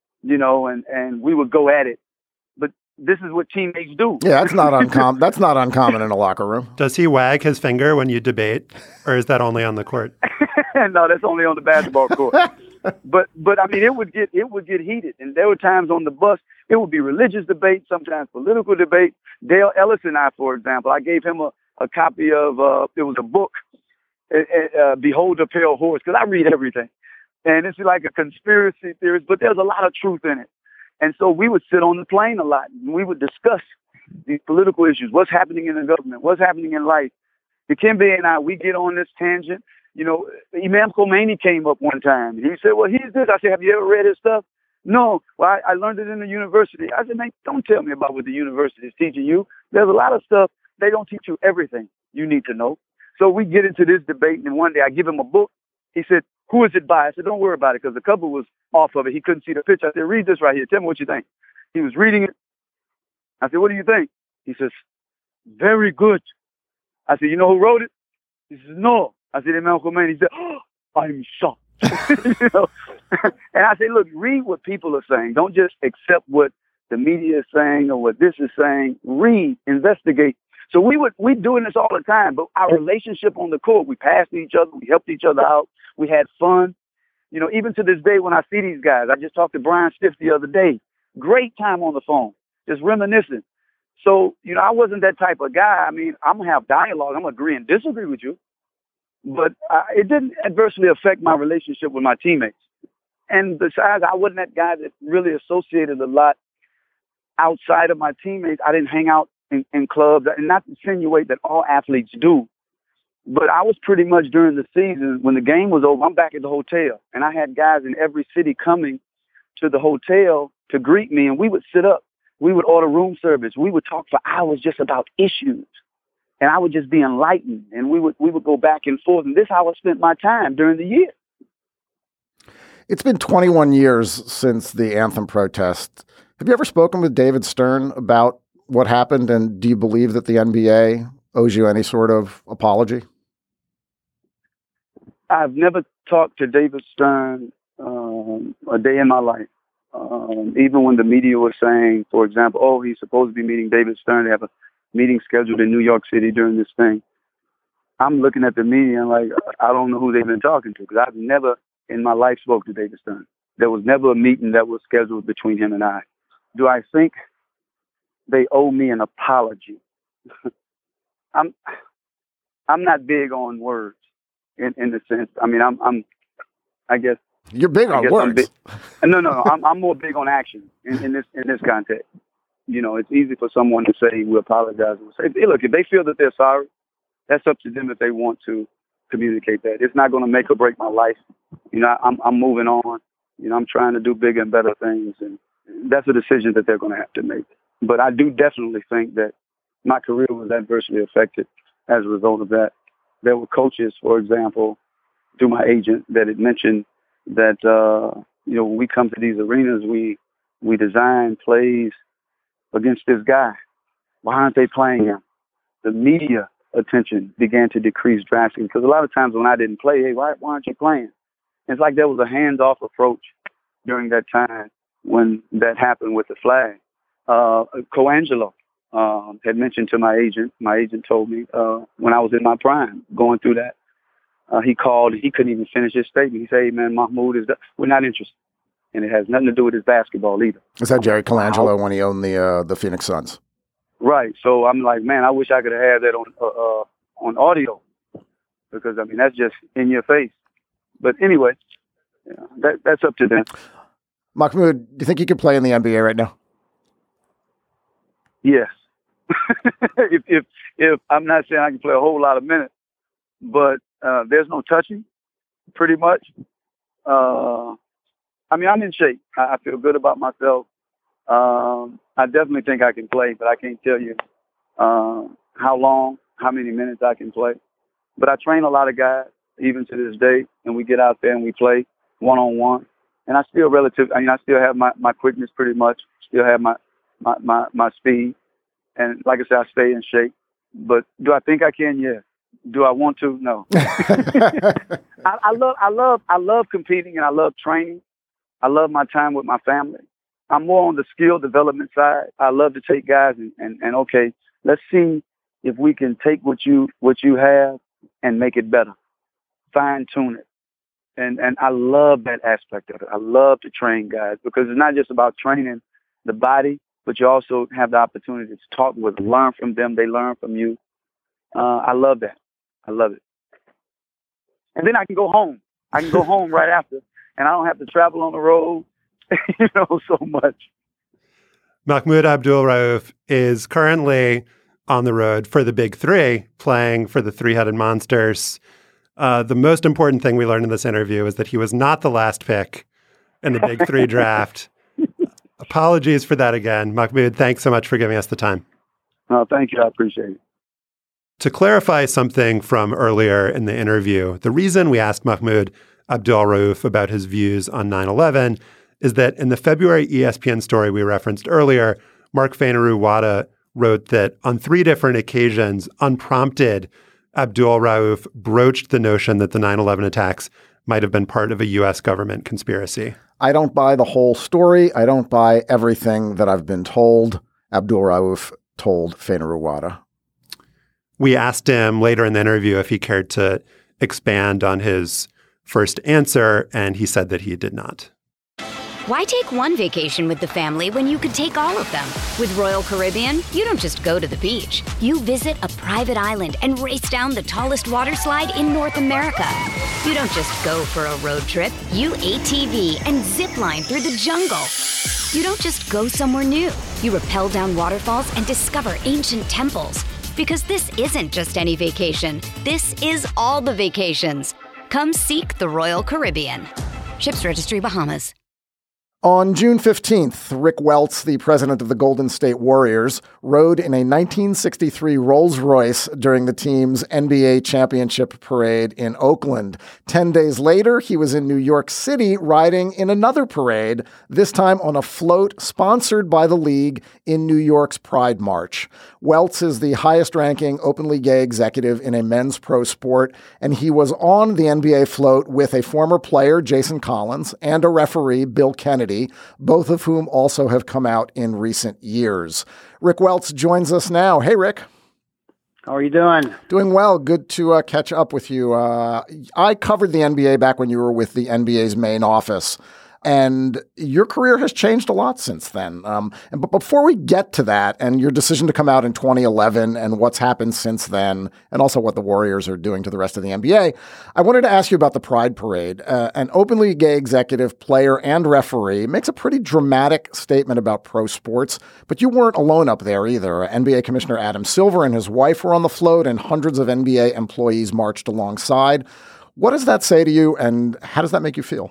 and we would go at it. But this is what teammates do. Yeah, that's not uncommon. That's not uncommon in a locker room. Does he wag his finger when you debate, or is that only on the court? No, that's only on the basketball court. But it would get heated, and there were times on the bus it would be religious debate, sometimes political debate. Dale Ellis and I, for example, I gave him a copy of it was a book, Behold the Pale Horse, because I read everything, and it's like a conspiracy theorist, but there's a lot of truth in it. And so we would sit on the plane a lot, and we would discuss these political issues, what's happening in the government, what's happening in life. Dikembe and I, we get on this tangent. Imam Khomeini came up one time, and he said, well, he's this. I said, have you ever read his stuff? No. Well, I learned it in the university. I said, man, don't tell me about what the university is teaching you. There's a lot of stuff. They don't teach you everything you need to know. So we get into this debate, and one day I give him a book. He said, who is it by? I said, don't worry about it, because the cover was off of it. He couldn't see the picture. I said, read this right here. Tell me what you think. He was reading it. I said, what do you think? He says, very good. I said, you know who wrote it? He says, no. I said, Imam Khomeini. He said, oh, I'm shocked. You know? And I say, look, read what people are saying. Don't just accept what the media is saying or what this is saying. Read, investigate. So we're doing this all the time, but our relationship on the court, we passed each other, we helped each other out, we had fun. You know, even to this day when I see these guys, I just talked to Brian Stiff the other day. Great time on the phone, just reminiscing. So, you know, I wasn't that type of guy. I mean, I'm going to have dialogue. I'm going to agree and disagree with you. But it didn't adversely affect my relationship with my teammates. And besides, I wasn't that guy that really associated a lot outside of my teammates. I didn't hang out in clubs, and not to insinuate that all athletes do. But I was pretty much during the season, when the game was over, I'm back at the hotel. And I had guys in every city coming to the hotel to greet me, and we would sit up. We would order room service. We would talk for hours just about issues. And I would just be enlightened, and we would go back and forth. And this is how I spent my time during the year. It's been 21 years since the anthem protest. Have you ever spoken with David Stern about what happened? And do you believe that the NBA owes you any sort of apology? I've never talked to David Stern a day in my life. Even when the media was saying, for example, oh, he's supposed to be meeting David Stern. They have a meeting scheduled in New York City during this thing. I'm looking at the media and like, I don't know who they've been talking to, because I've never in my life spoke to David Stern. There was never a meeting that was scheduled between him and I. Do I think they owe me an apology? I'm not big on words in the sense. I mean, I guess you're big on words. No. I'm more big on action in this context. You know, it's easy for someone to say we apologize. Say, hey, look, if they feel that they're sorry, that's up to them if they want to communicate that. It's not going to make or break my life. You know, I'm moving on. You know, I'm trying to do bigger and better things, and that's a decision that they're going to have to make. But I do definitely think that my career was adversely affected as a result of that. There were coaches, for example, through my agent, that had mentioned that, you know, when we come to these arenas, we design plays against this guy. Why aren't they playing him? The media attention began to decrease drastically, because a lot of times when I didn't play, hey, why aren't you playing? It's like there was a hands-off approach during that time when that happened with the flag. Coangelo had mentioned to my agent told me when I was in my prime going through that, he called, he couldn't even finish his statement. He said, hey, man, Mahmoud, we're not interested. And it has nothing to do with his basketball either. Is that Jerry Colangelo when he owned the Phoenix Suns? Right. So I'm like, man, I wish I could have had that on audio, because, I mean, that's just in your face. But anyway, that's up to them. Mahmoud, do you think you could play in the NBA right now? Yes. if I'm not saying I can play a whole lot of minutes, but there's no touching, pretty much. I mean, I'm in shape. I feel good about myself. I definitely think I can play, but I can't tell you how long, how many minutes I can play. But I train a lot of guys, even to this day, and we get out there and we play one-on-one. And I still I still have my quickness pretty much, still have my speed. And like I said, I stay in shape. But do I think I can? Yeah. Do I want to? No. I love competing, and I love training. I love my time with my family. I'm more on the skill development side. I love to take guys and okay, let's see if we can take what you have and make it better, fine tune it. And I love that aspect of it. I love to train guys, because it's not just about training the body, but you also have the opportunity to talk with them, learn from them. They learn from you. I love that. I love it. And then I can go home. I can go home right after, and I don't have to travel on the road, so much. Mahmoud Abdul-Rauf is currently on the road for the Big Three, playing for the Three-Headed Monsters. The most important thing we learned in this interview is that he was not the last pick in the Big Three draft. Apologies for that again. Mahmoud, thanks so much for giving us the time. Oh, thank you. I appreciate it. To clarify something from earlier in the interview, the reason we asked Mahmoud Abdul-Rauf about his views on 9/11 is that in the February ESPN story we referenced earlier, Mark Fainaru-Wada wrote that on 3 different occasions, unprompted, Abdul Rauf broached the notion that the 9/11 attacks might have been part of a U.S. government conspiracy. I don't buy the whole story. I don't buy everything that I've been told. Abdul Rauf told Fainaru-Wada. We asked him later in the interview if he cared to expand on his first answer, and he said that he did not. Why take one vacation with the family when you could take all of them? With Royal Caribbean, you don't just go to the beach. You visit a private island and race down the tallest water slide in North America. You don't just go for a road trip. You ATV and zip line through the jungle. You don't just go somewhere new. You rappel down waterfalls and discover ancient temples. Because this isn't just any vacation. This is all the vacations. Come seek the Royal Caribbean. Ships Registry, Bahamas. On June 15th, Rick Welts, the president of the Golden State Warriors, rode in a 1963 Rolls-Royce during the team's NBA championship parade in Oakland. 10 days later, he was in New York City riding in another parade, this time on a float sponsored by the league in New York's Pride March. Welts is the highest-ranking openly gay executive in a men's pro sport, and he was on the NBA float with a former player, Jason Collins, and a referee, Bill Kennedy, both of whom also have come out in recent years. Rick Welts joins us now. Hey, Rick. How are you doing? Doing well. Good to catch up with you. I covered the NBA back when you were with the NBA's main office, and your career has changed a lot since then. But before we get to that and your decision to come out in 2011 and what's happened since then, and also what the Warriors are doing to the rest of the NBA, I wanted to ask you about the Pride Parade. An openly gay executive, player, and referee makes a pretty dramatic statement about pro sports, but you weren't alone up there either. NBA Commissioner Adam Silver and his wife were on the float, and hundreds of NBA employees marched alongside. What does that say to you, and how does that make you feel?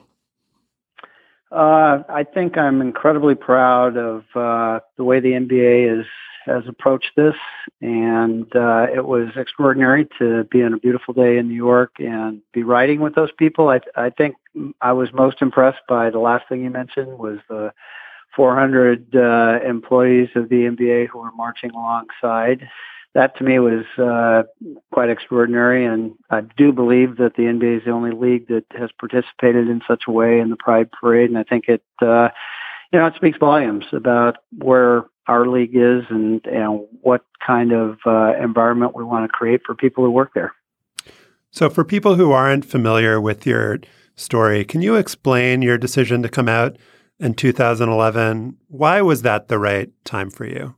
I think I'm incredibly proud of the way the NBA has approached this, and it was extraordinary to be on a beautiful day in New York and be riding with those people. I think I was most impressed by the last thing you mentioned was the 400 employees of the NBA who were marching alongside. That to me was quite extraordinary, and I do believe that the NBA is the only league that has participated in such a way in the Pride Parade, and I think it speaks volumes about where our league is and what kind of environment we want to create for people who work there. So for people who aren't familiar with your story, can you explain your decision to come out in 2011? Why was that the right time for you?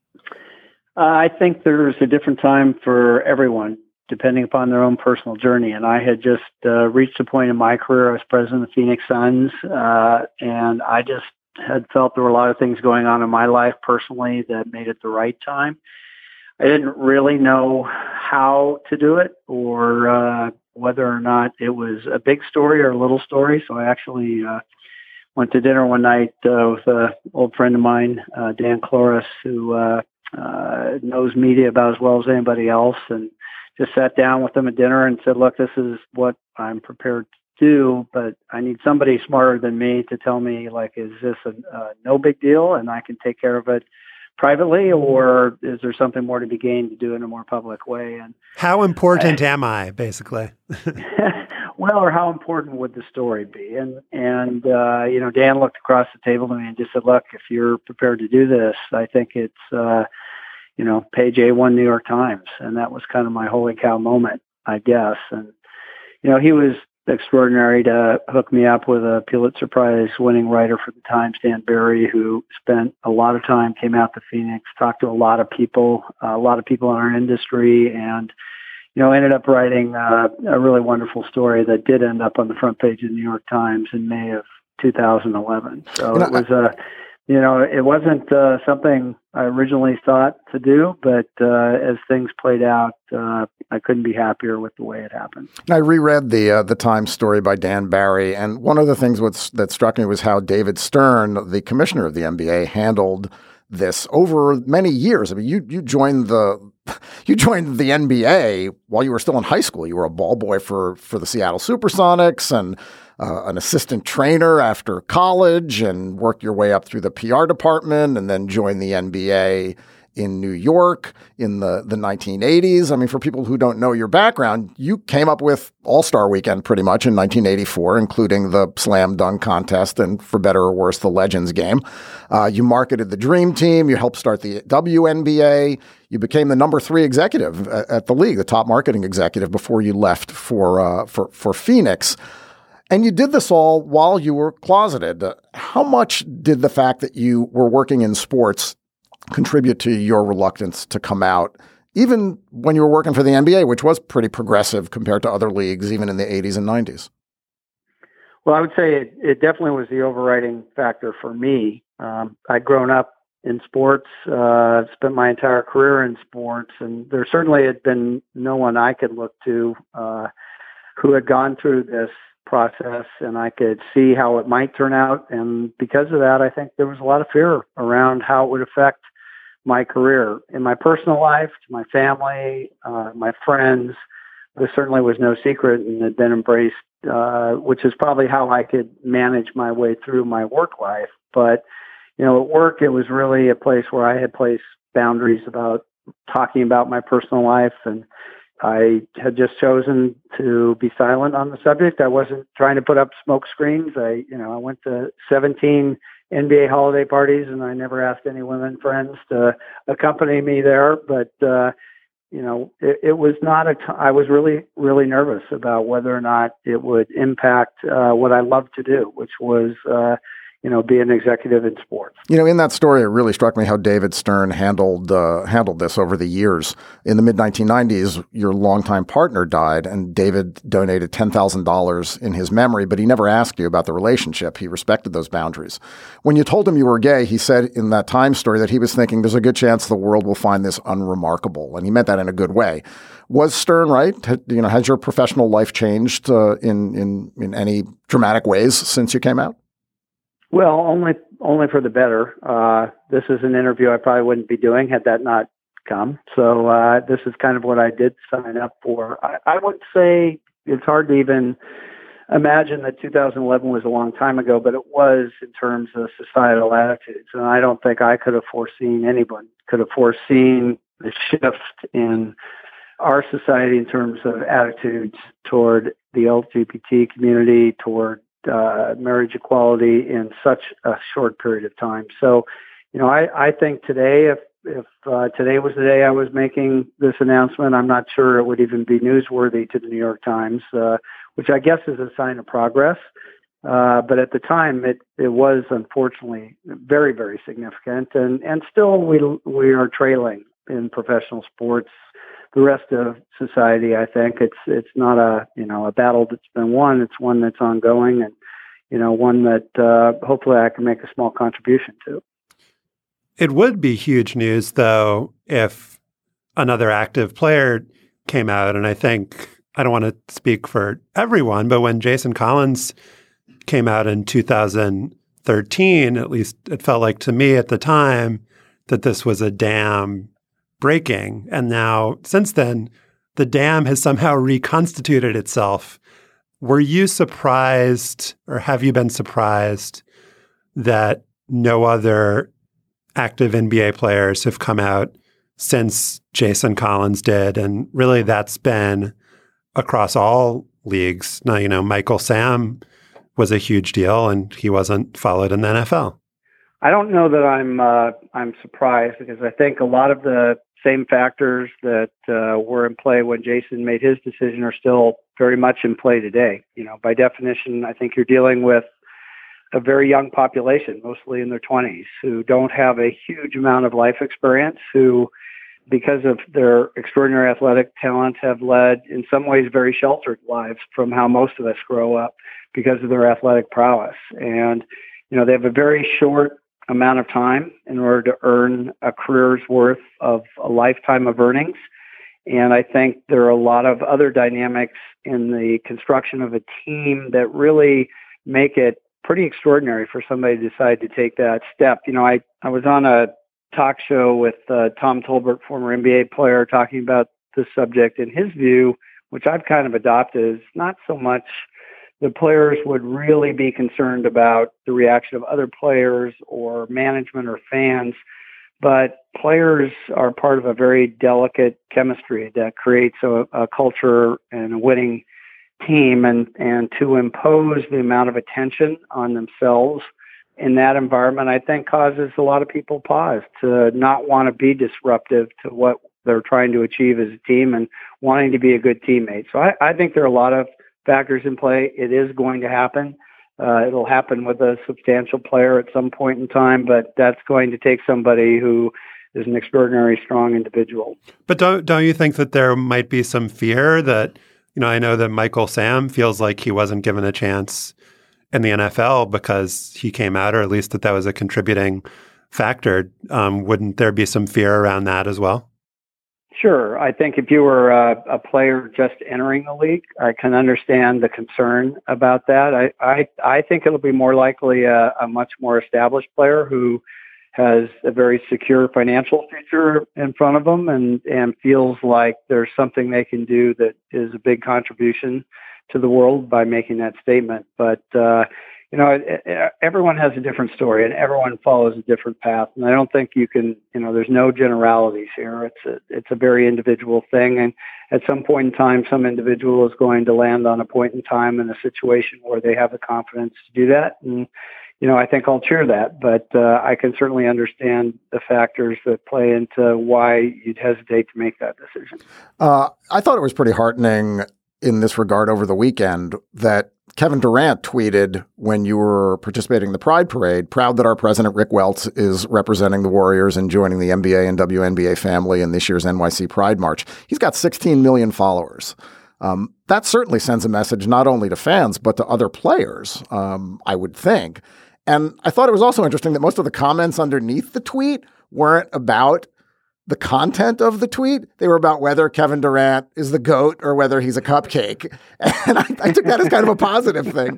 I think there's a different time for everyone, depending upon their own personal journey. And I had just reached a point in my career. I was president of the Phoenix Suns, and I just had felt there were a lot of things going on in my life personally that made it the right time. I didn't really know how to do it or whether or not it was a big story or a little story. So I actually went to dinner one night with an old friend of mine, Dan Cloris, who knows media about as well as anybody else, and just sat down with them at dinner and said, look, this is what I'm prepared to do, but I need somebody smarter than me to tell me, like, is this a no big deal and I can take care of it privately, or is there something more to be gained to do in a more public way? And how important am I, basically? Well, or how important would the story be? And Dan looked across the table to me and just said, look, if you're prepared to do this, I think it's, page A1 New York Times. And that was kind of my holy cow moment, I guess. And, he was extraordinary to hook me up with a Pulitzer Prize winning writer for the Times, Dan Barry, who spent a lot of time, came out to Phoenix, talked to a lot of people in our industry, and ended up writing a really wonderful story that did end up on the front page of the New York Times in May of 2011. So it was it wasn't something I originally thought to do, but as things played out, I couldn't be happier with the way it happened. I reread the Times story by Dan Barry, and one of the things that struck me was how David Stern, the commissioner of the NBA, handled this over many years. I mean, you joined the you joined the NBA while you were still in high school. You were a ball boy for the Seattle Supersonics and an assistant trainer after college, and worked your way up through the PR department, and then joined the NBA in New York in the 1980s. I mean, for people who don't know your background, you came up with All-Star Weekend pretty much in 1984, including the slam dunk contest and, for better or worse, the Legends game. You marketed the Dream Team. You helped start the WNBA. You became the number 3 executive at the league, the top marketing executive, before you left for Phoenix. And you did this all while you were closeted. How much did the fact that you were working in sports contribute to your reluctance to come out, even when you were working for the NBA, which was pretty progressive compared to other leagues, even in the 80s and 90s? Well, I would say it definitely was the overriding factor for me. I'd grown up in sports, spent my entire career in sports, and there certainly had been no one I could look to who had gone through this process, and I could see how it might turn out. And because of that, I think there was a lot of fear around how it would affect my career. In my personal life, to my family, my friends, there certainly was no secret and had been embraced, which is probably how I could manage my way through my work life. But, at work, it was really a place where I had placed boundaries about talking about my personal life, and I had just chosen to be silent on the subject. I wasn't trying to put up smoke screens. I went to 17 NBA holiday parties, and I never asked any women friends to accompany me there. But, it was not I was really, really nervous about whether or not it would impact what I loved to do, which was, be an executive in sports. In that story, it really struck me how David Stern handled this over the years. In the mid-1990s, your longtime partner died, and David donated $10,000 in his memory, but he never asked you about the relationship. He respected those boundaries. When you told him you were gay, he said in that Time story that he was thinking there's a good chance the world will find this unremarkable, and he meant that in a good way. Was Stern right? Has your professional life changed in any dramatic ways since you came out? Well, only for the better. This is an interview I probably wouldn't be doing had that not come. So this is kind of what I did sign up for. I would say it's hard to even imagine that 2011 was a long time ago, but it was in terms of societal attitudes. And I don't think I could have foreseen, anyone could have foreseen the shift in our society in terms of attitudes toward the LGBT community, toward marriage equality in such a short period of time. So, I think today, if today was the day I was making this announcement, I'm not sure it would even be newsworthy to the New York Times, which I guess is a sign of progress. But at the time, it was unfortunately very, very significant, and still we are trailing in professional sports. The rest of society, I think it's not a battle that's been won. It's one that's ongoing, and one that hopefully I can make a small contribution to. It would be huge news, though, if another active player came out. And I think, I don't want to speak for everyone, but when Jason Collins came out in 2013, at least it felt like to me at the time that this was a dam breaking. And now, since then, the dam has somehow reconstituted itself. Were you surprised, or have you been surprised, that no other active NBA players have come out since Jason Collins did? And really, that's been across all leagues. Now, Michael Sam was a huge deal, and he wasn't followed in the NFL. I don't know that I'm surprised, because I think a lot of the same factors that were in play when Jason made his decision are still very much in play today. By definition, I think you're dealing with a very young population, mostly in their 20s, who don't have a huge amount of life experience, who, because of their extraordinary athletic talent, have led, in some ways, very sheltered lives from how most of us grow up because of their athletic prowess. And, they have a very short amount of time in order to earn a career's worth of a lifetime of earnings. And I think there are a lot of other dynamics in the construction of a team that really make it pretty extraordinary for somebody to decide to take that step. I was on a talk show with Tom Tolbert, former NBA player, talking about the subject. And his view, which I've kind of adopted, is not so much the players would really be concerned about the reaction of other players or management or fans, but players are part of a very delicate chemistry that creates a culture and a winning team, and to impose the amount of attention on themselves in that environment, I think causes a lot of people pause to not want to be disruptive to what they're trying to achieve as a team and wanting to be a good teammate. So I think there are a lot of factors in play. It is going to happen. It'll happen with a substantial player at some point in time, but that's going to take somebody who is an extraordinarily strong individual. But don't you think that there might be some fear that, I know that Michael Sam feels like he wasn't given a chance in the NFL because he came out, or at least that was a contributing factor. Wouldn't there be some fear around that as well? Sure. I think if you were a player just entering the league, I can understand the concern about that. I think it'll be more likely a much more established player who has a very secure financial future in front of them and feels like there's something they can do that is a big contribution to the world by making that statement. But, everyone has a different story and everyone follows a different path. And I don't think you can, there's no generalities here. It's a very individual thing. And at some point in time, some individual is going to land on a point in time in a situation where they have the confidence to do that. And, I think I'll cheer that, but I can certainly understand the factors that play into why you'd hesitate to make that decision. I thought it was pretty heartening in this regard over the weekend that Kevin Durant tweeted when you were participating in the Pride Parade, proud that our president, Rick Welts, is representing the Warriors and joining the NBA and WNBA family in this year's NYC Pride March. He's got 16 million followers. That certainly sends a message not only to fans, but to other players, I would think. And I thought it was also interesting that most of the comments underneath the tweet weren't about the content of the tweet. They were about whether Kevin Durant is the GOAT or whether he's a cupcake. And I took that as kind of a positive thing.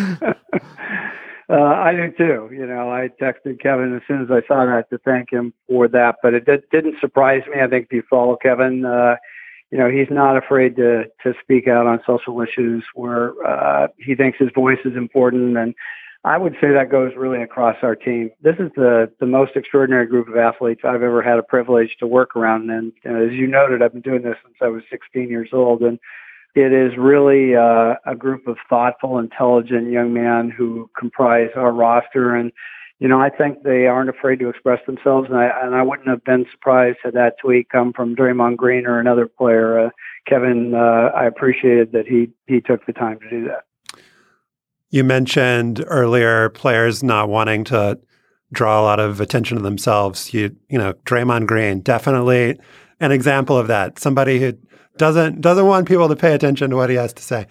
I do too. I texted Kevin as soon as I saw that to thank him for that, but it didn't surprise me. I think if you follow Kevin, he's not afraid to speak out on social issues where he thinks his voice is important. And I would say that goes really across our team. This is the most extraordinary group of athletes I've ever had a privilege to work around. And as you noted, I've been doing this since I was 16 years old. And it is really a group of thoughtful, intelligent young men who comprise our roster. And, I think they aren't afraid to express themselves. And I wouldn't have been surprised had that tweet come from Draymond Green or another player. Kevin, I appreciated that he took the time to do that. You mentioned earlier players not wanting to draw a lot of attention to themselves. Draymond Green, definitely an example of that. Somebody who doesn't want people to pay attention to what he has to say.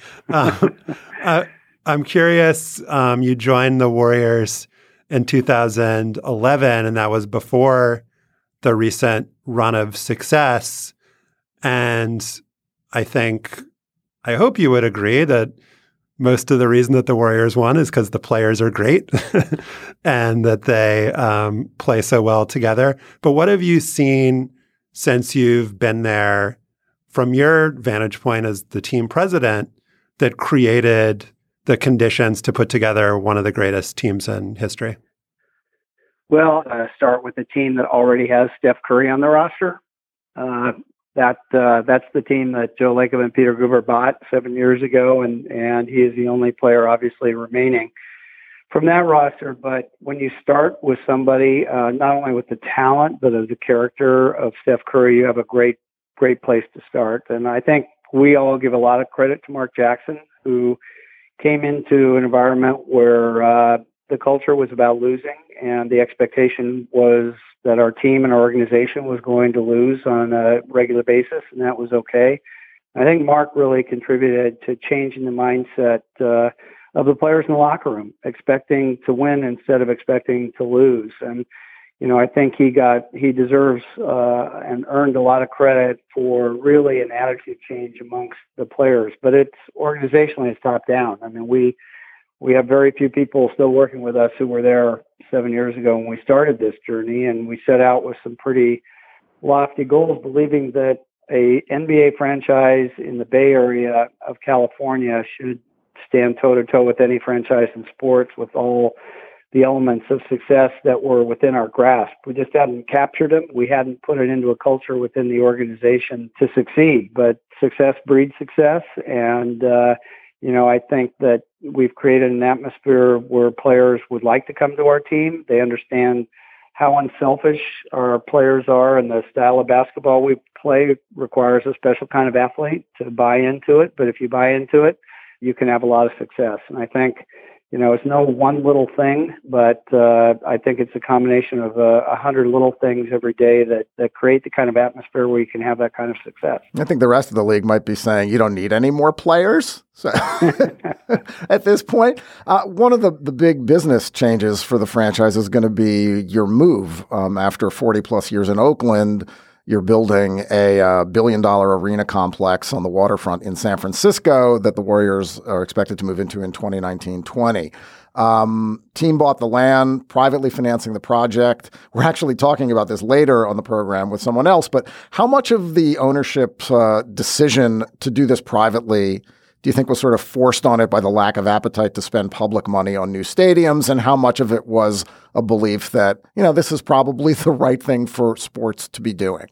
I'm curious, you joined the Warriors in 2011, and that was before the recent run of success. And I hope you would agree that most of the reason that the Warriors won is because the players are great and that they play so well together. But what have you seen since you've been there from your vantage point as the team president that created the conditions to put together one of the greatest teams in history? Well, start with a team that already has Steph Curry on the roster. That's the team that Joe Lacob and Peter Guber bought 7 years ago, and he is the only player obviously remaining from that roster. But when you start with somebody, not only with the talent, but as the character of Steph Curry, you have a great place to start. And I think we all give a lot of credit to Mark Jackson, who came into an environment where the culture was about losing, and the expectation was that our team and our organization was going to lose on a regular basis, and that was okay. I think Mark really contributed to changing the mindset of the players in the locker room, expecting to win instead of expecting to lose. And, I think he deserves and earned a lot of credit for really an attitude change amongst the players. But it's organizationally, it's top down. I mean, we we have very few people still working with us who were there 7 years ago when we started this journey. And we set out with some pretty lofty goals, believing that a NBA franchise in the Bay Area of California should stand toe-to-toe with any franchise in sports with all the elements of success that were within our grasp. We just hadn't captured them. We hadn't put it into a culture within the organization to succeed. But success breeds success. And, I think that we've created an atmosphere where players would like to come to our team. They understand how unselfish our players are, and the style of basketball we play requires a special kind of athlete to buy into it. But if you buy into it, you can have a lot of success. And I think, it's no one little thing, but I think it's a combination of 100 little things every day that create the kind of atmosphere where you can have that kind of success. I think the rest of the league might be saying you don't need any more players. So at this point, one of the big business changes for the franchise is going to be your move. After 40 plus years in Oakland, you're building a $1 billion arena complex on the waterfront in San Francisco that the Warriors are expected to move into in 2019-20. Team bought the land, privately financing the project. We're actually talking about this later on the program with someone else, but how much of the ownership decision to do this privately do you think was sort of forced on it by the lack of appetite to spend public money on new stadiums? And how much of it was a belief that, this is probably the right thing for sports to be doing?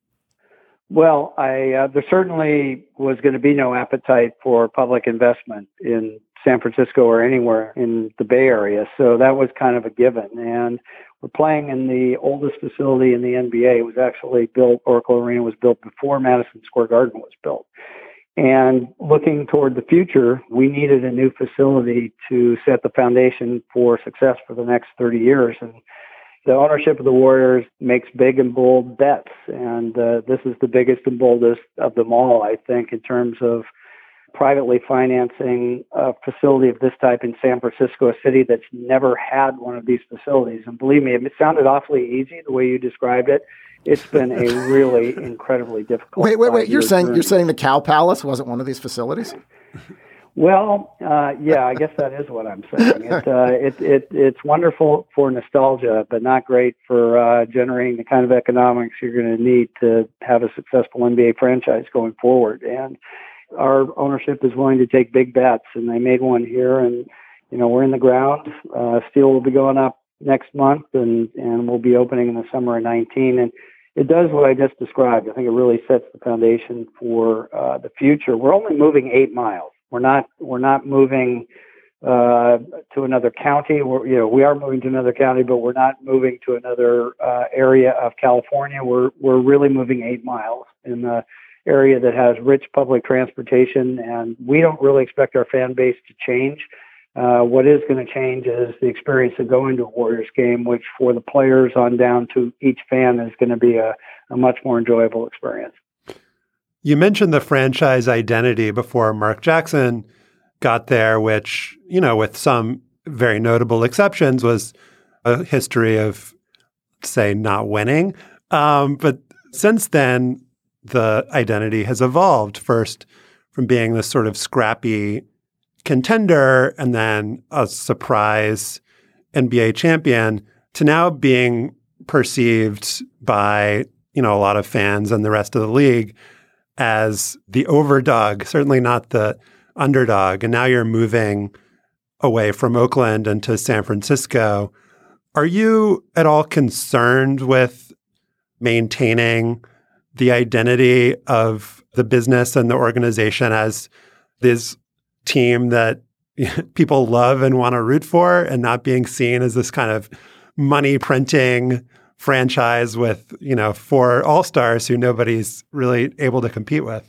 Well, there certainly was going to be no appetite for public investment in San Francisco or anywhere in the Bay Area. So that was kind of a given. And we're playing in the oldest facility in the NBA. It was actually built, Oracle Arena was built before Madison Square Garden was built. And looking toward the future, we needed a new facility to set the foundation for success for the next 30 years. And the ownership of the Warriors makes big and bold bets. And this is the biggest and boldest of them all, I think, in terms of privately financing a facility of this type in San Francisco, a city that's never had one of these facilities. And believe me, it sounded awfully easy the way you described it. It's been a really incredibly difficult. Wait! You're saying the Cow Palace wasn't one of these facilities? Well, yeah, I guess that is what I'm saying. It's wonderful for nostalgia, but not great for generating the kind of economics you're going to need to have a successful NBA franchise going forward. And our ownership is willing to take big bets, and they made one here. And we're in the ground. Steel will be going up next month, and we'll be opening in the summer of 19. And it does what I just described. I think it really sets the foundation for the future. We're only moving 8 miles. We're not moving to another county. We are moving to another county, but we're not moving to another area of California. We're really moving 8 miles in the area that has rich public transportation, and we don't really expect our fan base to change. What is going to change is the experience of going to a Warriors game, which for the players on down to each fan is going to be a much more enjoyable experience. You mentioned the franchise identity before Mark Jackson got there, which, with some very notable exceptions, was a history of, say, not winning. But since then, the identity has evolved, first from being this sort of scrappy contender and then a surprise NBA champion to now being perceived by, a lot of fans and the rest of the league as the overdog, certainly not the underdog. And now you're moving away from Oakland into San Francisco. Are you at all concerned with maintaining the identity of the business and the organization as this team that people love and want to root for, and not being seen as this kind of money printing franchise with, 4 all-stars who nobody's really able to compete with?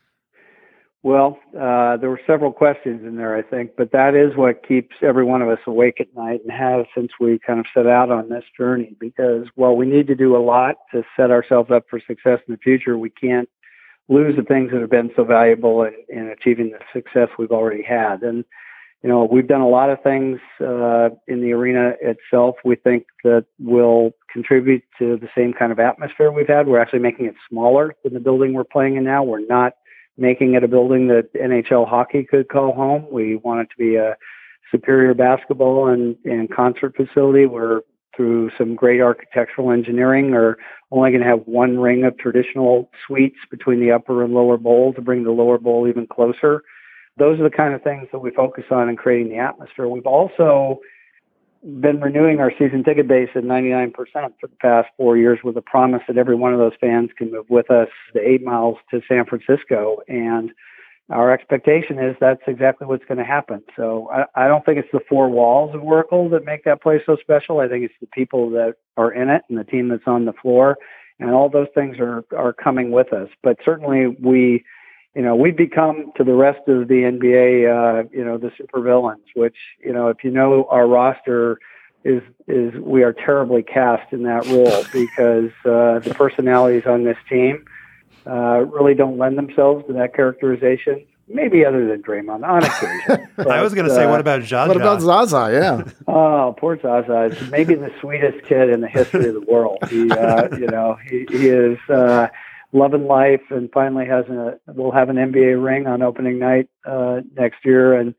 Well, there were several questions in there, I think, but that is what keeps every one of us awake at night and has since we kind of set out on this journey. Because while we need to do a lot to set ourselves up for success in the future, we can't lose the things that have been so valuable in achieving the success we've already had. And, we've done a lot of things in the arena itself we think that will contribute to the same kind of atmosphere we've had. We're actually making it smaller than the building we're playing in now. We're not making it a building that NHL hockey could call home. We want it to be a superior basketball and concert facility. We're, through some great architectural engineering, are only going to have one ring of traditional suites between the upper and lower bowl to bring the lower bowl even closer. Those are the kind of things that we focus on in creating the atmosphere. We've also been renewing our season ticket base at 99% for the past 4 years, with a promise that every one of those fans can move with us the 8 miles to San Francisco. And our expectation is that's exactly what's going to happen. So I don't think it's the four walls of Oracle that make that place so special. I think it's the people that are in it and the team that's on the floor. And all those things are coming with us. But certainly we've become, to the rest of the NBA, the supervillains, which, if you know our roster is we are terribly cast in that role because the personalities on this team really don't lend themselves to that characterization. Maybe other than Draymond on occasion. But, I was going to say, what about Zaza? What about Zaza? Yeah. Oh, poor Zaza. It's maybe the sweetest kid in the history of the world. He, he is loving life, and finally will have an NBA ring on opening night next year. And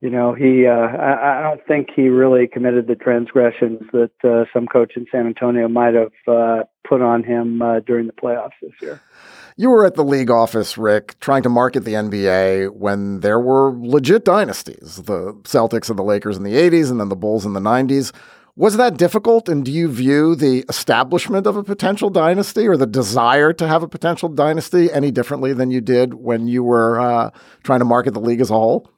I don't think he really committed the transgressions that some coach in San Antonio might have put on him during the playoffs this year. You were at the league office, Rick, trying to market the NBA when there were legit dynasties, the Celtics and the Lakers in the 80s and then the Bulls in the 90s. Was that difficult? And do you view the establishment of a potential dynasty or the desire to have a potential dynasty any differently than you did when you were trying to market the league as a whole?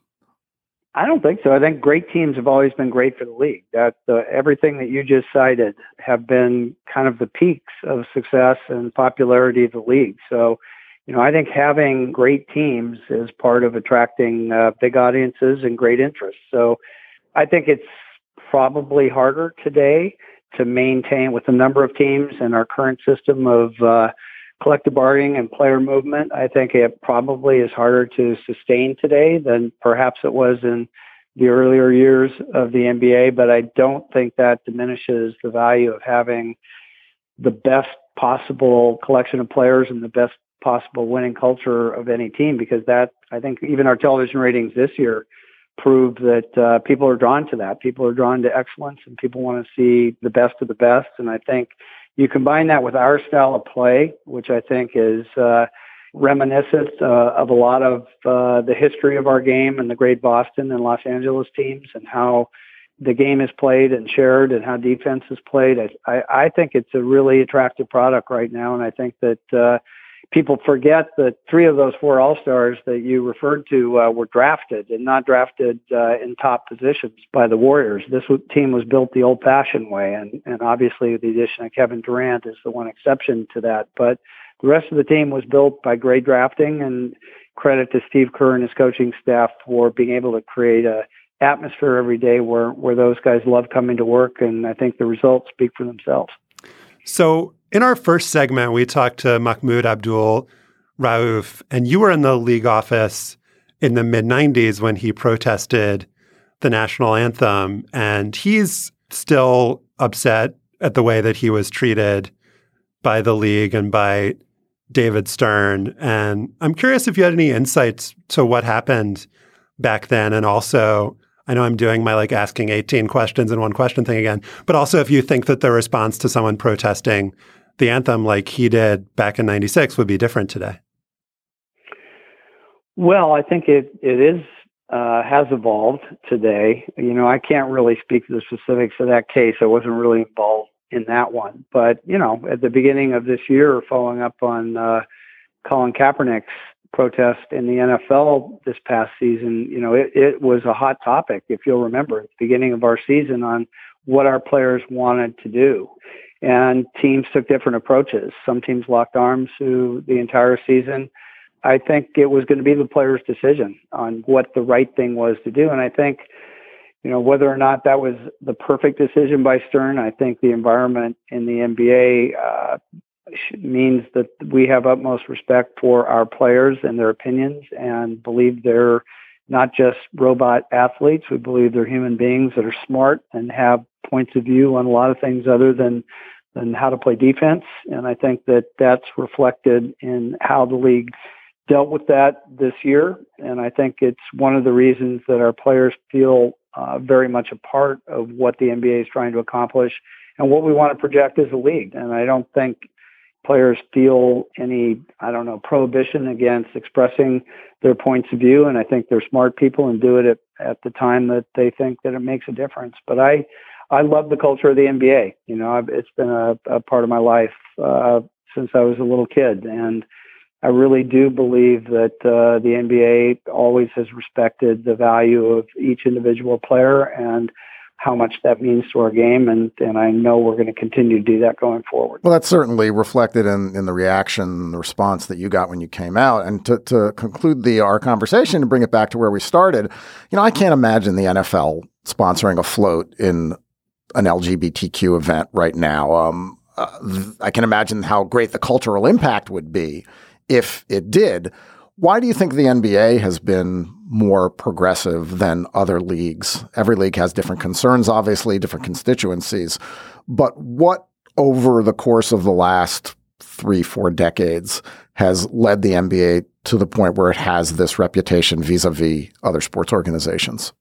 I don't think so. I think great teams have always been great for the league. Everything that you just cited have been kind of the peaks of success and popularity of the league. So, I think having great teams is part of attracting big audiences and great interest. So I think it's probably harder today to maintain with the number of teams and our current system of collective bargaining and player movement. I think it probably is harder to sustain today than perhaps it was in the earlier years of the NBA, but I don't think that diminishes the value of having the best possible collection of players and the best possible winning culture of any team, because that, I think even our television ratings this year prove that people are drawn to that. People are drawn to excellence and people want to see the best of the best. And I think you combine that with our style of play, which I think is reminiscent of a lot of the history of our game and the great Boston and Los Angeles teams and how the game is played and shared and how defense is played. I think it's a really attractive product right now. And I think that people forget that 3 of those 4 All-Stars that you referred to were drafted and not drafted in top positions by the Warriors. This team was built the old-fashioned way, and obviously the addition of Kevin Durant is the one exception to that. But the rest of the team was built by great drafting, and credit to Steve Kerr and his coaching staff for being able to create a atmosphere every day where those guys love coming to work, and I think the results speak for themselves. So in our first segment, we talked to Mahmoud Abdul Rauf, and you were in the league office in the mid-90s when he protested the national anthem, and he's still upset at the way that he was treated by the league and by David Stern. And I'm curious if you had any insights to what happened back then, and also I know I'm doing my asking 18 questions in one question thing again, but also if you think that the response to someone protesting the anthem like he did back in 96 would be different today. Well, I think it is has evolved today. I can't really speak to the specifics of that case. I wasn't really involved in that one. But, at the beginning of this year, following up on Colin Kaepernick's protest in the NFL this past season, it was a hot topic, if you'll remember, at the beginning of our season on what our players wanted to do. And teams took different approaches. Some teams locked arms through the entire season. I think it was going to be the players' decision on what the right thing was to do. And I think, whether or not that was the perfect decision by Stern, I think the environment in the NBA means that we have utmost respect for our players and their opinions and believe they're not just robot athletes. We believe they're human beings that are smart and have points of view on a lot of things other than how to play defense. And I think that that's reflected in how the league dealt with that this year. And I think it's one of the reasons that our players feel very much a part of what the NBA is trying to accomplish and what we want to project as a league. And I don't think players feel any, prohibition against expressing their points of view. And I think they're smart people and do it at the time that they think that it makes a difference. But I love the culture of the NBA. It's been a part of my life since I was a little kid. And I really do believe that the NBA always has respected the value of each individual player and how much that means to our game. And I know we're going to continue to do that going forward. Well, that's certainly reflected in the reaction, the response that you got when you came out. And to conclude our conversation and bring it back to where we started, I can't imagine the NFL sponsoring a float in an LGBTQ event right now. I can imagine how great the cultural impact would be if it did. Why do you think the NBA has been more progressive than other leagues? Every league has different concerns, obviously, different constituencies. But what over the course of the last 3-4 decades has led the NBA to the point where it has this reputation vis-a-vis other sports organizations?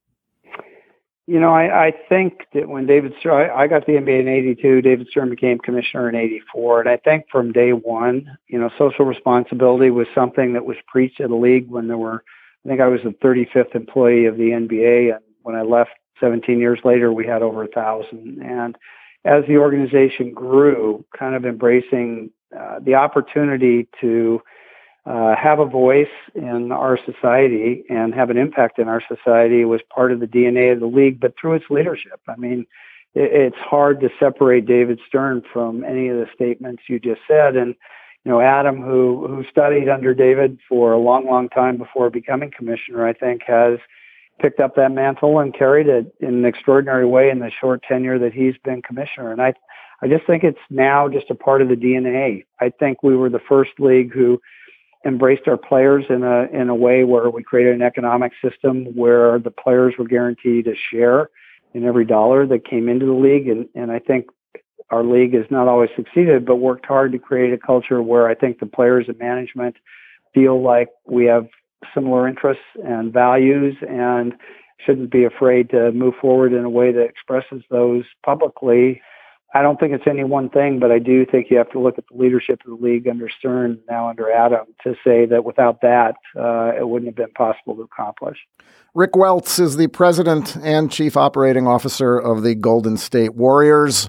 I think that when David Stern, I got the NBA in 82, David Stern became commissioner in 84. And I think from day one, social responsibility was something that was preached at a league when there were, I think I was the 35th employee of the NBA. And when I left 17 years later, we had over 1,000. And as the organization grew, kind of embracing the opportunity to have a voice in our society and have an impact in our society was part of the DNA of the league, but through its leadership. I mean, it's hard to separate David Stern from any of the statements you just said. And, Adam, who studied under David for a long, long time before becoming commissioner, I think has picked up that mantle and carried it in an extraordinary way in the short tenure that he's been commissioner. And I just think it's now just a part of the DNA. I think we were the first league who embraced our players in a way where we created an economic system where the players were guaranteed a share in every dollar that came into the league. And I think our league has not always succeeded, but worked hard to create a culture where I think the players and management feel like we have similar interests and values and shouldn't be afraid to move forward in a way that expresses those publicly. I don't think it's any one thing, but I do think you have to look at the leadership of the league under Stern, now under Adam, to say that without that, it wouldn't have been possible to accomplish. Rick Welts is the president and chief operating officer of the Golden State Warriors.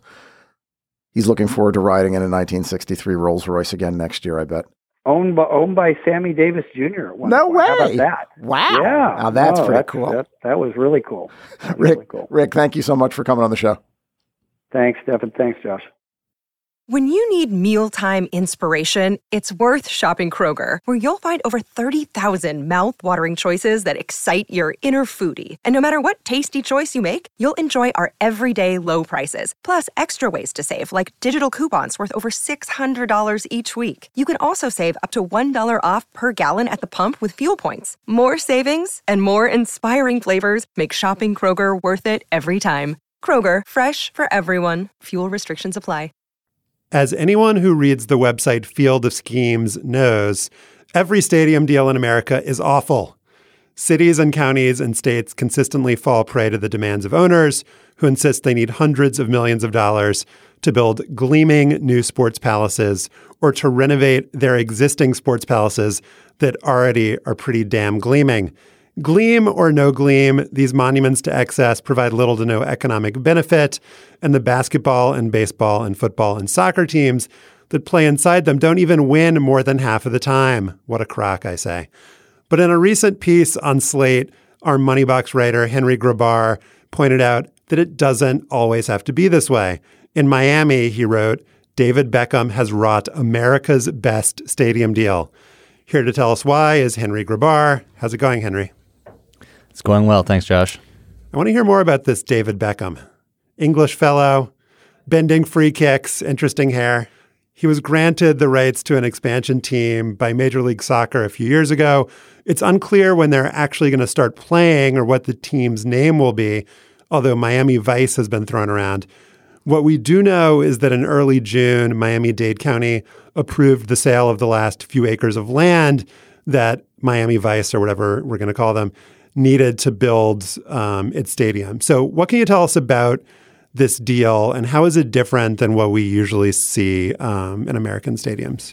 He's looking forward to riding in a 1963 Rolls-Royce again next year, I bet. Owned by Sammy Davis Jr. No way. How about that? Wow. Yeah. Now that's pretty cool. That was really cool. Rick, thank you so much for coming on the show. Thanks, Stephen. Thanks, Josh. When you need mealtime inspiration, it's worth shopping Kroger, where you'll find over 30,000 mouth-watering choices that excite your inner foodie. And no matter what tasty choice you make, you'll enjoy our everyday low prices, plus extra ways to save, like digital coupons worth over $600 each week. You can also save up to $1 off per gallon at the pump with fuel points. More savings and more inspiring flavors make shopping Kroger worth it every time. Kroger, fresh for everyone. Fuel restrictions apply. As anyone who reads the website Field of Schemes knows, every stadium deal in America is awful. Cities and counties and states consistently fall prey to the demands of owners who insist they need hundreds of millions of dollars to build gleaming new sports palaces or to renovate their existing sports palaces that already are pretty damn gleaming. Gleam or no gleam, these monuments to excess provide little to no economic benefit, and the basketball and baseball and football and soccer teams that play inside them don't even win more than half of the time. What a crock, I say. But in a recent piece on Slate, our Moneybox writer Henry Grabar pointed out that it doesn't always have to be this way. In Miami, he wrote, David Beckham has wrought America's best stadium deal. Here to tell us why is Henry Grabar. How's it going, Henry? It's going well. Thanks, Josh. I want to hear more about this David Beckham. English fellow, bending free kicks, interesting hair. He was granted the rights to an expansion team by Major League Soccer a few years ago. It's unclear when they're actually going to start playing or what the team's name will be, although Miami Vice has been thrown around. What we do know is that in early June, Miami-Dade County approved the sale of the last few acres of land that Miami Vice, or whatever we're going to call them, needed to build its stadium. So what can you tell us about this deal, and how is it different than what we usually see in American stadiums?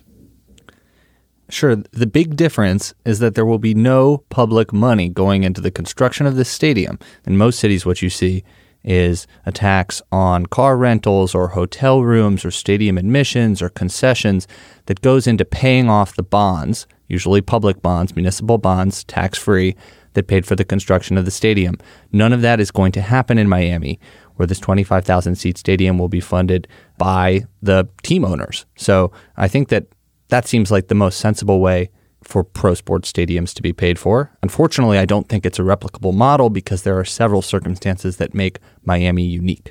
Sure. The big difference is that there will be no public money going into the construction of this stadium. In most cities, what you see is a tax on car rentals or hotel rooms or stadium admissions or concessions that goes into paying off the bonds, usually public bonds, municipal bonds, tax-free, that paid for the construction of the stadium. None of that is going to happen in Miami, where this 25,000-seat stadium will be funded by the team owners. So I think that seems like the most sensible way for pro sports stadiums to be paid for. Unfortunately, I don't think it's a replicable model because there are several circumstances that make Miami unique.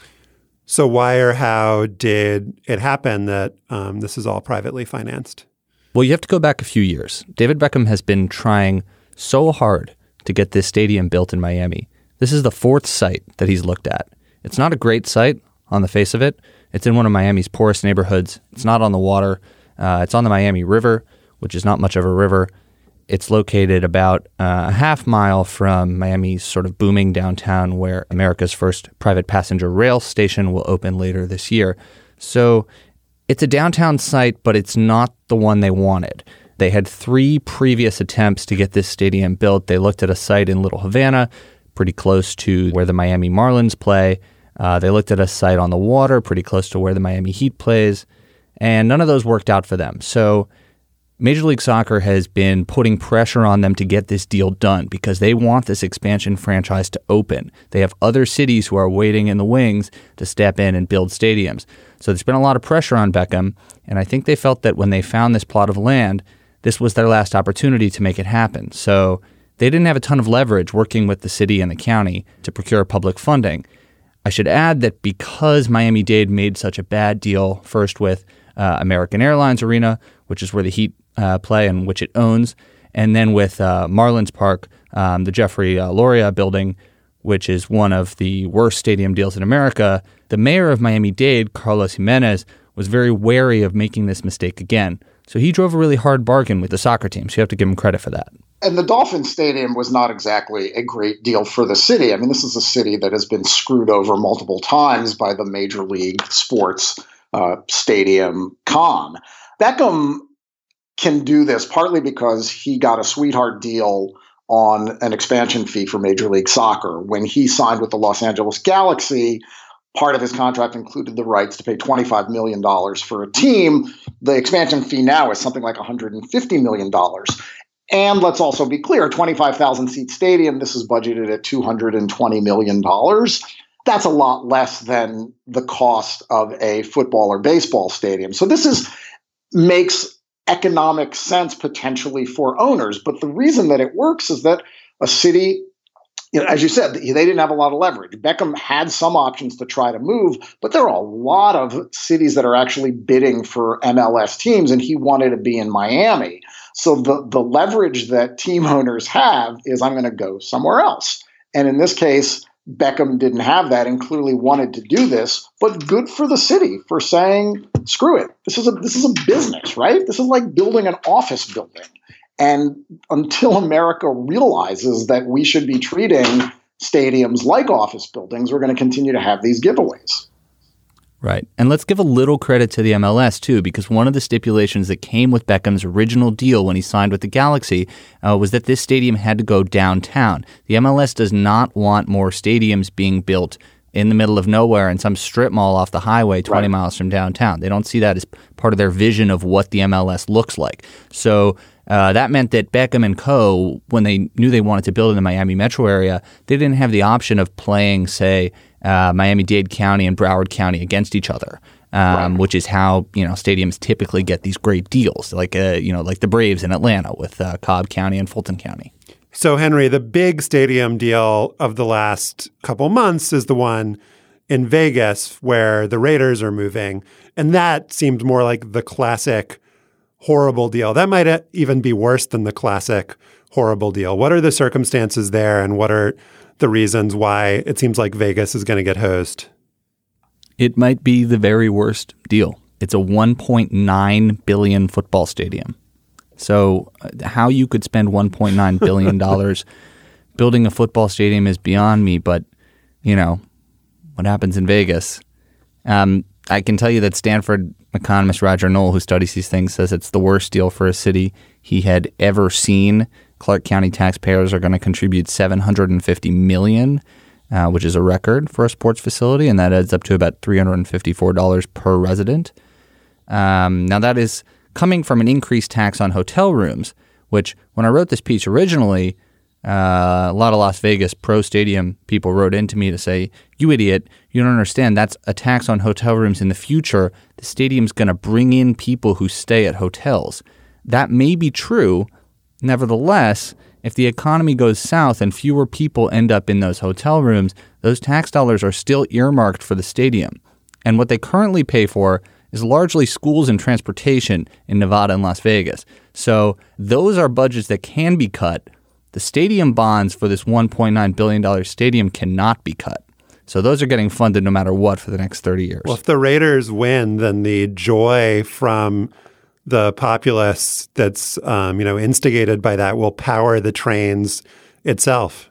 So why or how did it happen that this is all privately financed? Well, you have to go back a few years. David Beckham has been trying so hard to get this stadium built in Miami. This is the fourth site that he's looked at. It's not a great site on the face of it. It's in one of Miami's poorest neighborhoods. It's not on the water. It's on the Miami River, which is not much of a river. It's located about a half mile from Miami's sort of booming downtown, where America's first private passenger rail station will open later this year. So it's a downtown site, but it's not the one they wanted. They had 3 previous attempts to get this stadium built. They looked at a site in Little Havana, pretty close to where the Miami Marlins play. They looked at a site on the water, pretty close to where the Miami Heat plays. And none of those worked out for them. So Major League Soccer has been putting pressure on them to get this deal done because they want this expansion franchise to open. They have other cities who are waiting in the wings to step in and build stadiums. So there's been a lot of pressure on Beckham, and I think they felt that when they found this plot of land, this was their last opportunity to make it happen. So they didn't have a ton of leverage working with the city and the county to procure public funding. I should add that because Miami-Dade made such a bad deal, first with American Airlines Arena, which is where the Heat play and which it owns, and then with Marlins Park, the Jeffrey Loria building, which is one of the worst stadium deals in America, the mayor of Miami-Dade, Carlos Jimenez, was very wary of making this mistake again. So he drove a really hard bargain with the soccer team, so you have to give him credit for that. And the Dolphin Stadium was not exactly a great deal for the city. I mean, this is a city that has been screwed over multiple times by the Major League Sports stadium con. Beckham can do this partly because he got a sweetheart deal on an expansion fee for Major League Soccer. When he signed with the Los Angeles Galaxy, part of his contract included the rights to pay $25 million for a team. The expansion fee now is something like $150 million. And let's also be clear, 25,000-seat stadium, this is budgeted at $220 million. That's a lot less than the cost of a football or baseball stadium. So this makes economic sense potentially for owners. But the reason that it works is that a city, as you said, they didn't have a lot of leverage. Beckham had some options to try to move, but there are a lot of cities that are actually bidding for MLS teams, and he wanted to be in Miami. So the leverage that team owners have is, I'm going to go somewhere else. And in this case, Beckham didn't have that and clearly wanted to do this, but good for the city for saying, screw it. This is a business, right? This is like building an office building. And until America realizes that we should be treating stadiums like office buildings, we're going to continue to have these giveaways. Right. And let's give a little credit to the MLS, too, because one of the stipulations that came with Beckham's original deal when he signed with the Galaxy was that this stadium had to go downtown. The MLS does not want more stadiums being built in the middle of nowhere in some strip mall off the highway 20 miles from downtown. They don't see that as part of their vision of what the MLS looks like. So that meant that Beckham and co., when they knew they wanted to build in the Miami metro area, they didn't have the option of playing, say, Miami-Dade County and Broward County against each other, which is how stadiums typically get these great deals, like the Braves in Atlanta with Cobb County and Fulton County. So, Henry, the big stadium deal of the last couple months is the one in Vegas where the Raiders are moving, and that seemed more like the classic horrible deal. That might even be worse than the classic horrible deal. What are the circumstances there, and what are the reasons why it seems like Vegas is going to get hosed? It might be the very worst deal. It's a $1.9 billion football stadium. So how you could spend $1.9 billion building a football stadium is beyond me, but, you know, what happens in Vegas? I can tell you that Stanford economist Roger Knoll, who studies these things, says it's the worst deal for a city he had ever seen. Clark County taxpayers are going to contribute $750 million, which is a record for a sports facility, and that adds up to about $354 per resident. Now, that is coming from an increased tax on hotel rooms, which when I wrote this piece originally, a lot of Las Vegas pro stadium people wrote into me to say, you idiot, you don't understand. That's a tax on hotel rooms in the future. The stadium's going to bring in people who stay at hotels. That may be true. Nevertheless, if the economy goes south and fewer people end up in those hotel rooms, those tax dollars are still earmarked for the stadium. And what they currently pay for is largely schools and transportation in Nevada and Las Vegas. So those are budgets that can be cut. The stadium bonds for this $1.9 billion stadium cannot be cut. So those are getting funded no matter what for the next 30 years. Well, if the Raiders win, then the joy from the populace that's instigated by that will power the trains itself.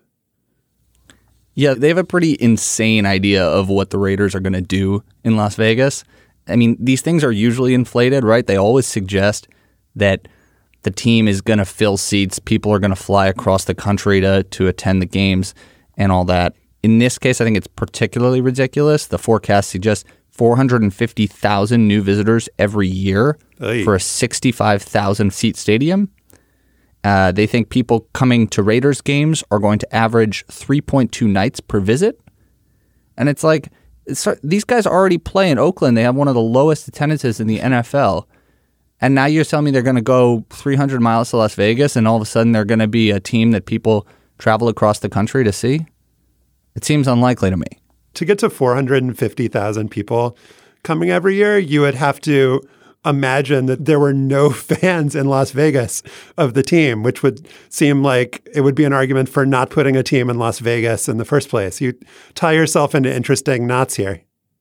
Yeah, they have a pretty insane idea of what the Raiders are going to do in Las Vegas. I mean, these things are usually inflated, right? They always suggest that the team is going to fill seats. People are going to fly across the country to attend the games and all that. In this case, I think it's particularly ridiculous. The forecast suggests 450,000 new visitors every year for a 65,000-seat stadium. They think people coming to Raiders games are going to average 3.2 nights per visit. And it's like, these guys already play in Oakland. They have one of the lowest attendances in the NFL. And now you're telling me they're going to go 300 miles to Las Vegas and all of a sudden they're going to be a team that people travel across the country to see? It seems unlikely to me. To get to 450,000 people coming every year, you would have to imagine that there were no fans in Las Vegas of the team, which would seem like it would be an argument for not putting a team in Las Vegas in the first place. You tie yourself into interesting knots here.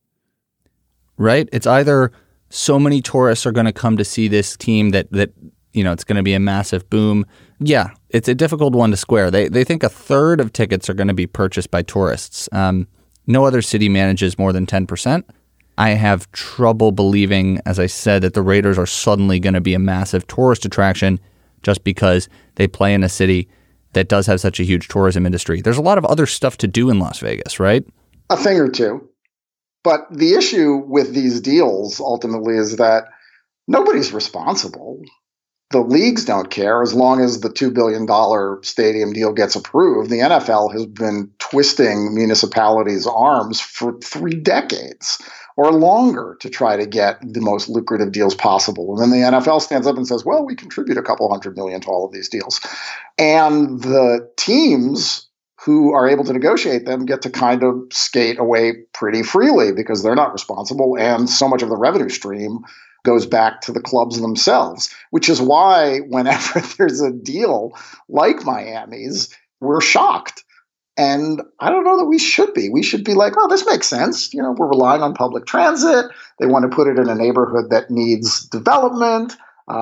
Right? It's either so many tourists are going to come to see this team that it's going to be a massive boom. Yeah, it's a difficult one to square. They think a third of tickets are going to be purchased by tourists. No other city manages more than 10%. I have trouble believing, as I said, that the Raiders are suddenly going to be a massive tourist attraction just because they play in a city that does have such a huge tourism industry. There's a lot of other stuff to do in Las Vegas, right? A thing or two. But the issue with these deals ultimately is that nobody's responsible. The leagues don't care as long as the $2 billion stadium deal gets approved. The NFL has been twisting municipalities' arms for 3 decades or longer to try to get the most lucrative deals possible. And then the NFL stands up and says, well, we contribute a couple $100 million to all of these deals. And the teams who are able to negotiate them get to kind of skate away pretty freely because they're not responsible. And so much of the revenue stream goes back to the clubs themselves, which is why whenever there's a deal like Miami's, we're shocked. And I don't know that we should be. We should be like, oh, this makes sense. We're relying on public transit. They want to put it in a neighborhood that needs development.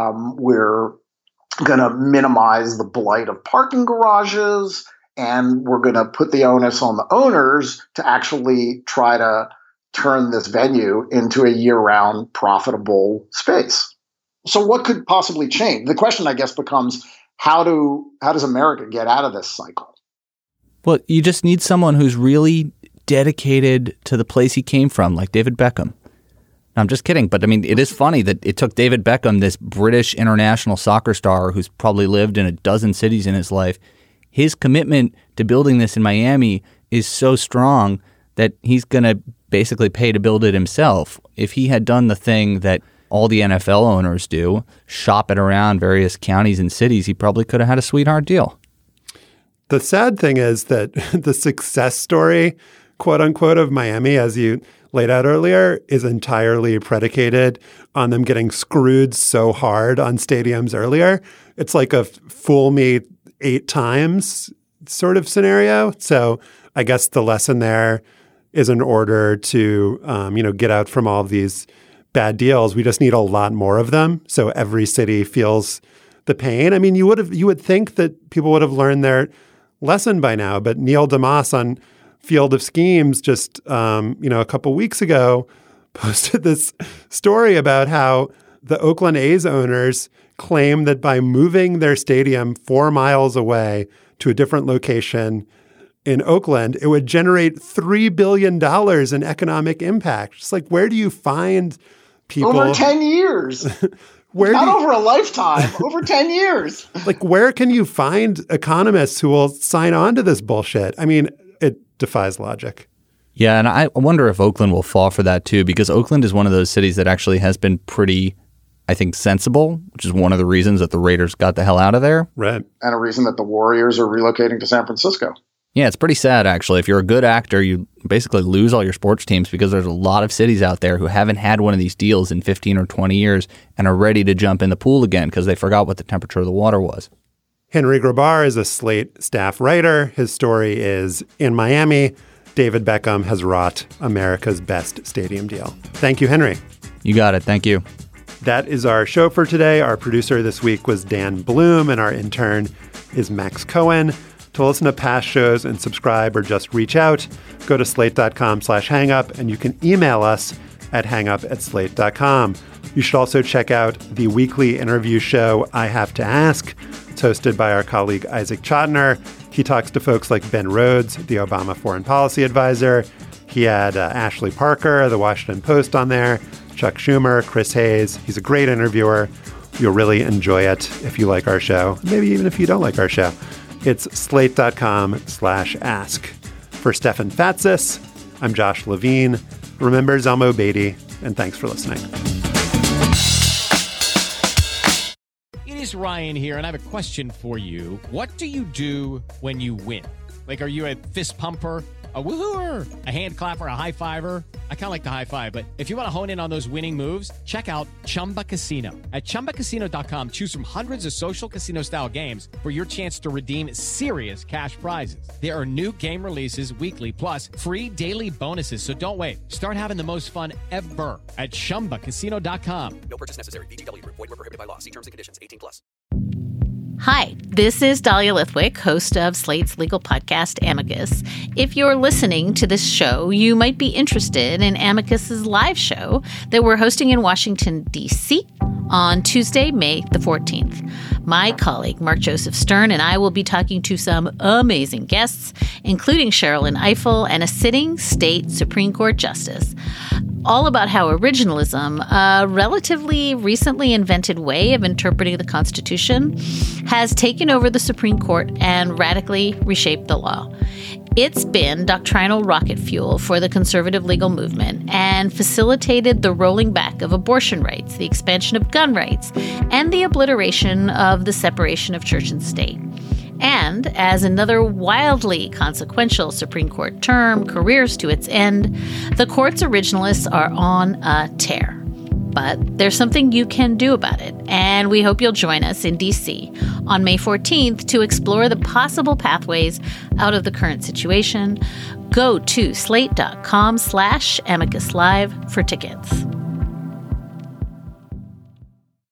We're going to minimize the blight of parking garages. And we're going to put the onus on the owners to actually try to turn this venue into a year-round profitable space. So what could possibly change? The question, I guess, becomes how does America get out of this cycle? Well, you just need someone who's really dedicated to the place he came from, like David Beckham. I'm just kidding, but I mean, it is funny that it took David Beckham, this British international soccer star who's probably lived in a dozen cities in his life. His commitment to building this in Miami is so strong that he's going to basically pay to build it himself. If he had done the thing that all the NFL owners do, shop it around various counties and cities, he probably could have had a sweetheart deal. The sad thing is that the success story, quote unquote, of Miami, as you laid out earlier, is entirely predicated on them getting screwed so hard on stadiums earlier. It's like a fool me 8 times sort of scenario. So I guess the lesson there is in order to, get out from all of these bad deals, we just need a lot more of them. So every city feels the pain. I mean, you would think that people would have learned their lesson by now, but Neil deMause on Field of Schemes just, a couple weeks ago posted this story about how the Oakland A's owners claim that by moving their stadium 4 miles away to a different location in Oakland, it would generate $3 billion in economic impact. It's like, where do you find people? Over 10 years. Over a lifetime, over 10 years. Like, where can you find economists who will sign on to this bullshit? I mean, it defies logic. Yeah, and I wonder if Oakland will fall for that too, because Oakland is one of those cities that actually has been pretty, I think, sensible, which is one of the reasons that the Raiders got the hell out of there. Right. And a reason that the Warriors are relocating to San Francisco. Yeah, it's pretty sad, actually. If you're a good actor, you basically lose all your sports teams because there's a lot of cities out there who haven't had one of these deals in 15 or 20 years and are ready to jump in the pool again because they forgot what the temperature of the water was. Henry Grabar is a Slate staff writer. His story is In Miami, David Beckham has wrought America's best stadium deal. Thank you, Henry. You got it. Thank you. That is our show for today. Our producer this week was Dan Bloom, and our intern is Max Cohen. To listen to past shows and subscribe or just reach out, go to slate.com/hangup, and you can email us at hangup@slate.com. You should also check out the weekly interview show I Have to Ask. It's hosted by our colleague Isaac Chotiner. He talks to folks like Ben Rhodes, the Obama foreign policy advisor. He had Ashley Parker, the Washington Post, on there, Chuck Schumer, Chris Hayes. He's a great interviewer. You'll really enjoy it if you like our show, maybe even if you don't like our show. It's slate.com/ask. For Stefan Fatsis, I'm Josh Levine. Remember Zelmo Beatty, and thanks for listening. It is Ryan here, and I have a question for you. What do you do when you win? Like, are you a fist pumper, a woohooer, a hand clapper, a high fiver? I kind of like the high five, but if you want to hone in on those winning moves, check out Chumba Casino. At ChumbaCasino.com, choose from hundreds of social casino style games for your chance to redeem serious cash prizes. There are new game releases weekly, plus free daily bonuses. So don't wait. Start having the most fun ever at ChumbaCasino.com. No purchase necessary. VGW Group. Void where prohibited by law. See terms and conditions. 18+. Hi, this is Dahlia Lithwick, host of Slate's legal podcast, Amicus. If you're listening to this show, you might be interested in Amicus's live show that we're hosting in Washington, D.C. on Tuesday, May the 14th. My colleague, Mark Joseph Stern, and I will be talking to some amazing guests, including Sherrilyn Ifill and a sitting state Supreme Court justice, all about how originalism, a relatively recently invented way of interpreting the Constitution, has taken over the Supreme Court and radically reshaped the law. It's been doctrinal rocket fuel for the conservative legal movement and facilitated the rolling back of abortion rights, the expansion of gun rights, and the obliteration of the separation of church and state. And as another wildly consequential Supreme Court term careers to its end, the court's originalists are on a tear. But there's something you can do about it, and we hope you'll join us in D.C. on May 14th to explore the possible pathways out of the current situation. Go to slate.com/amicuslive for tickets.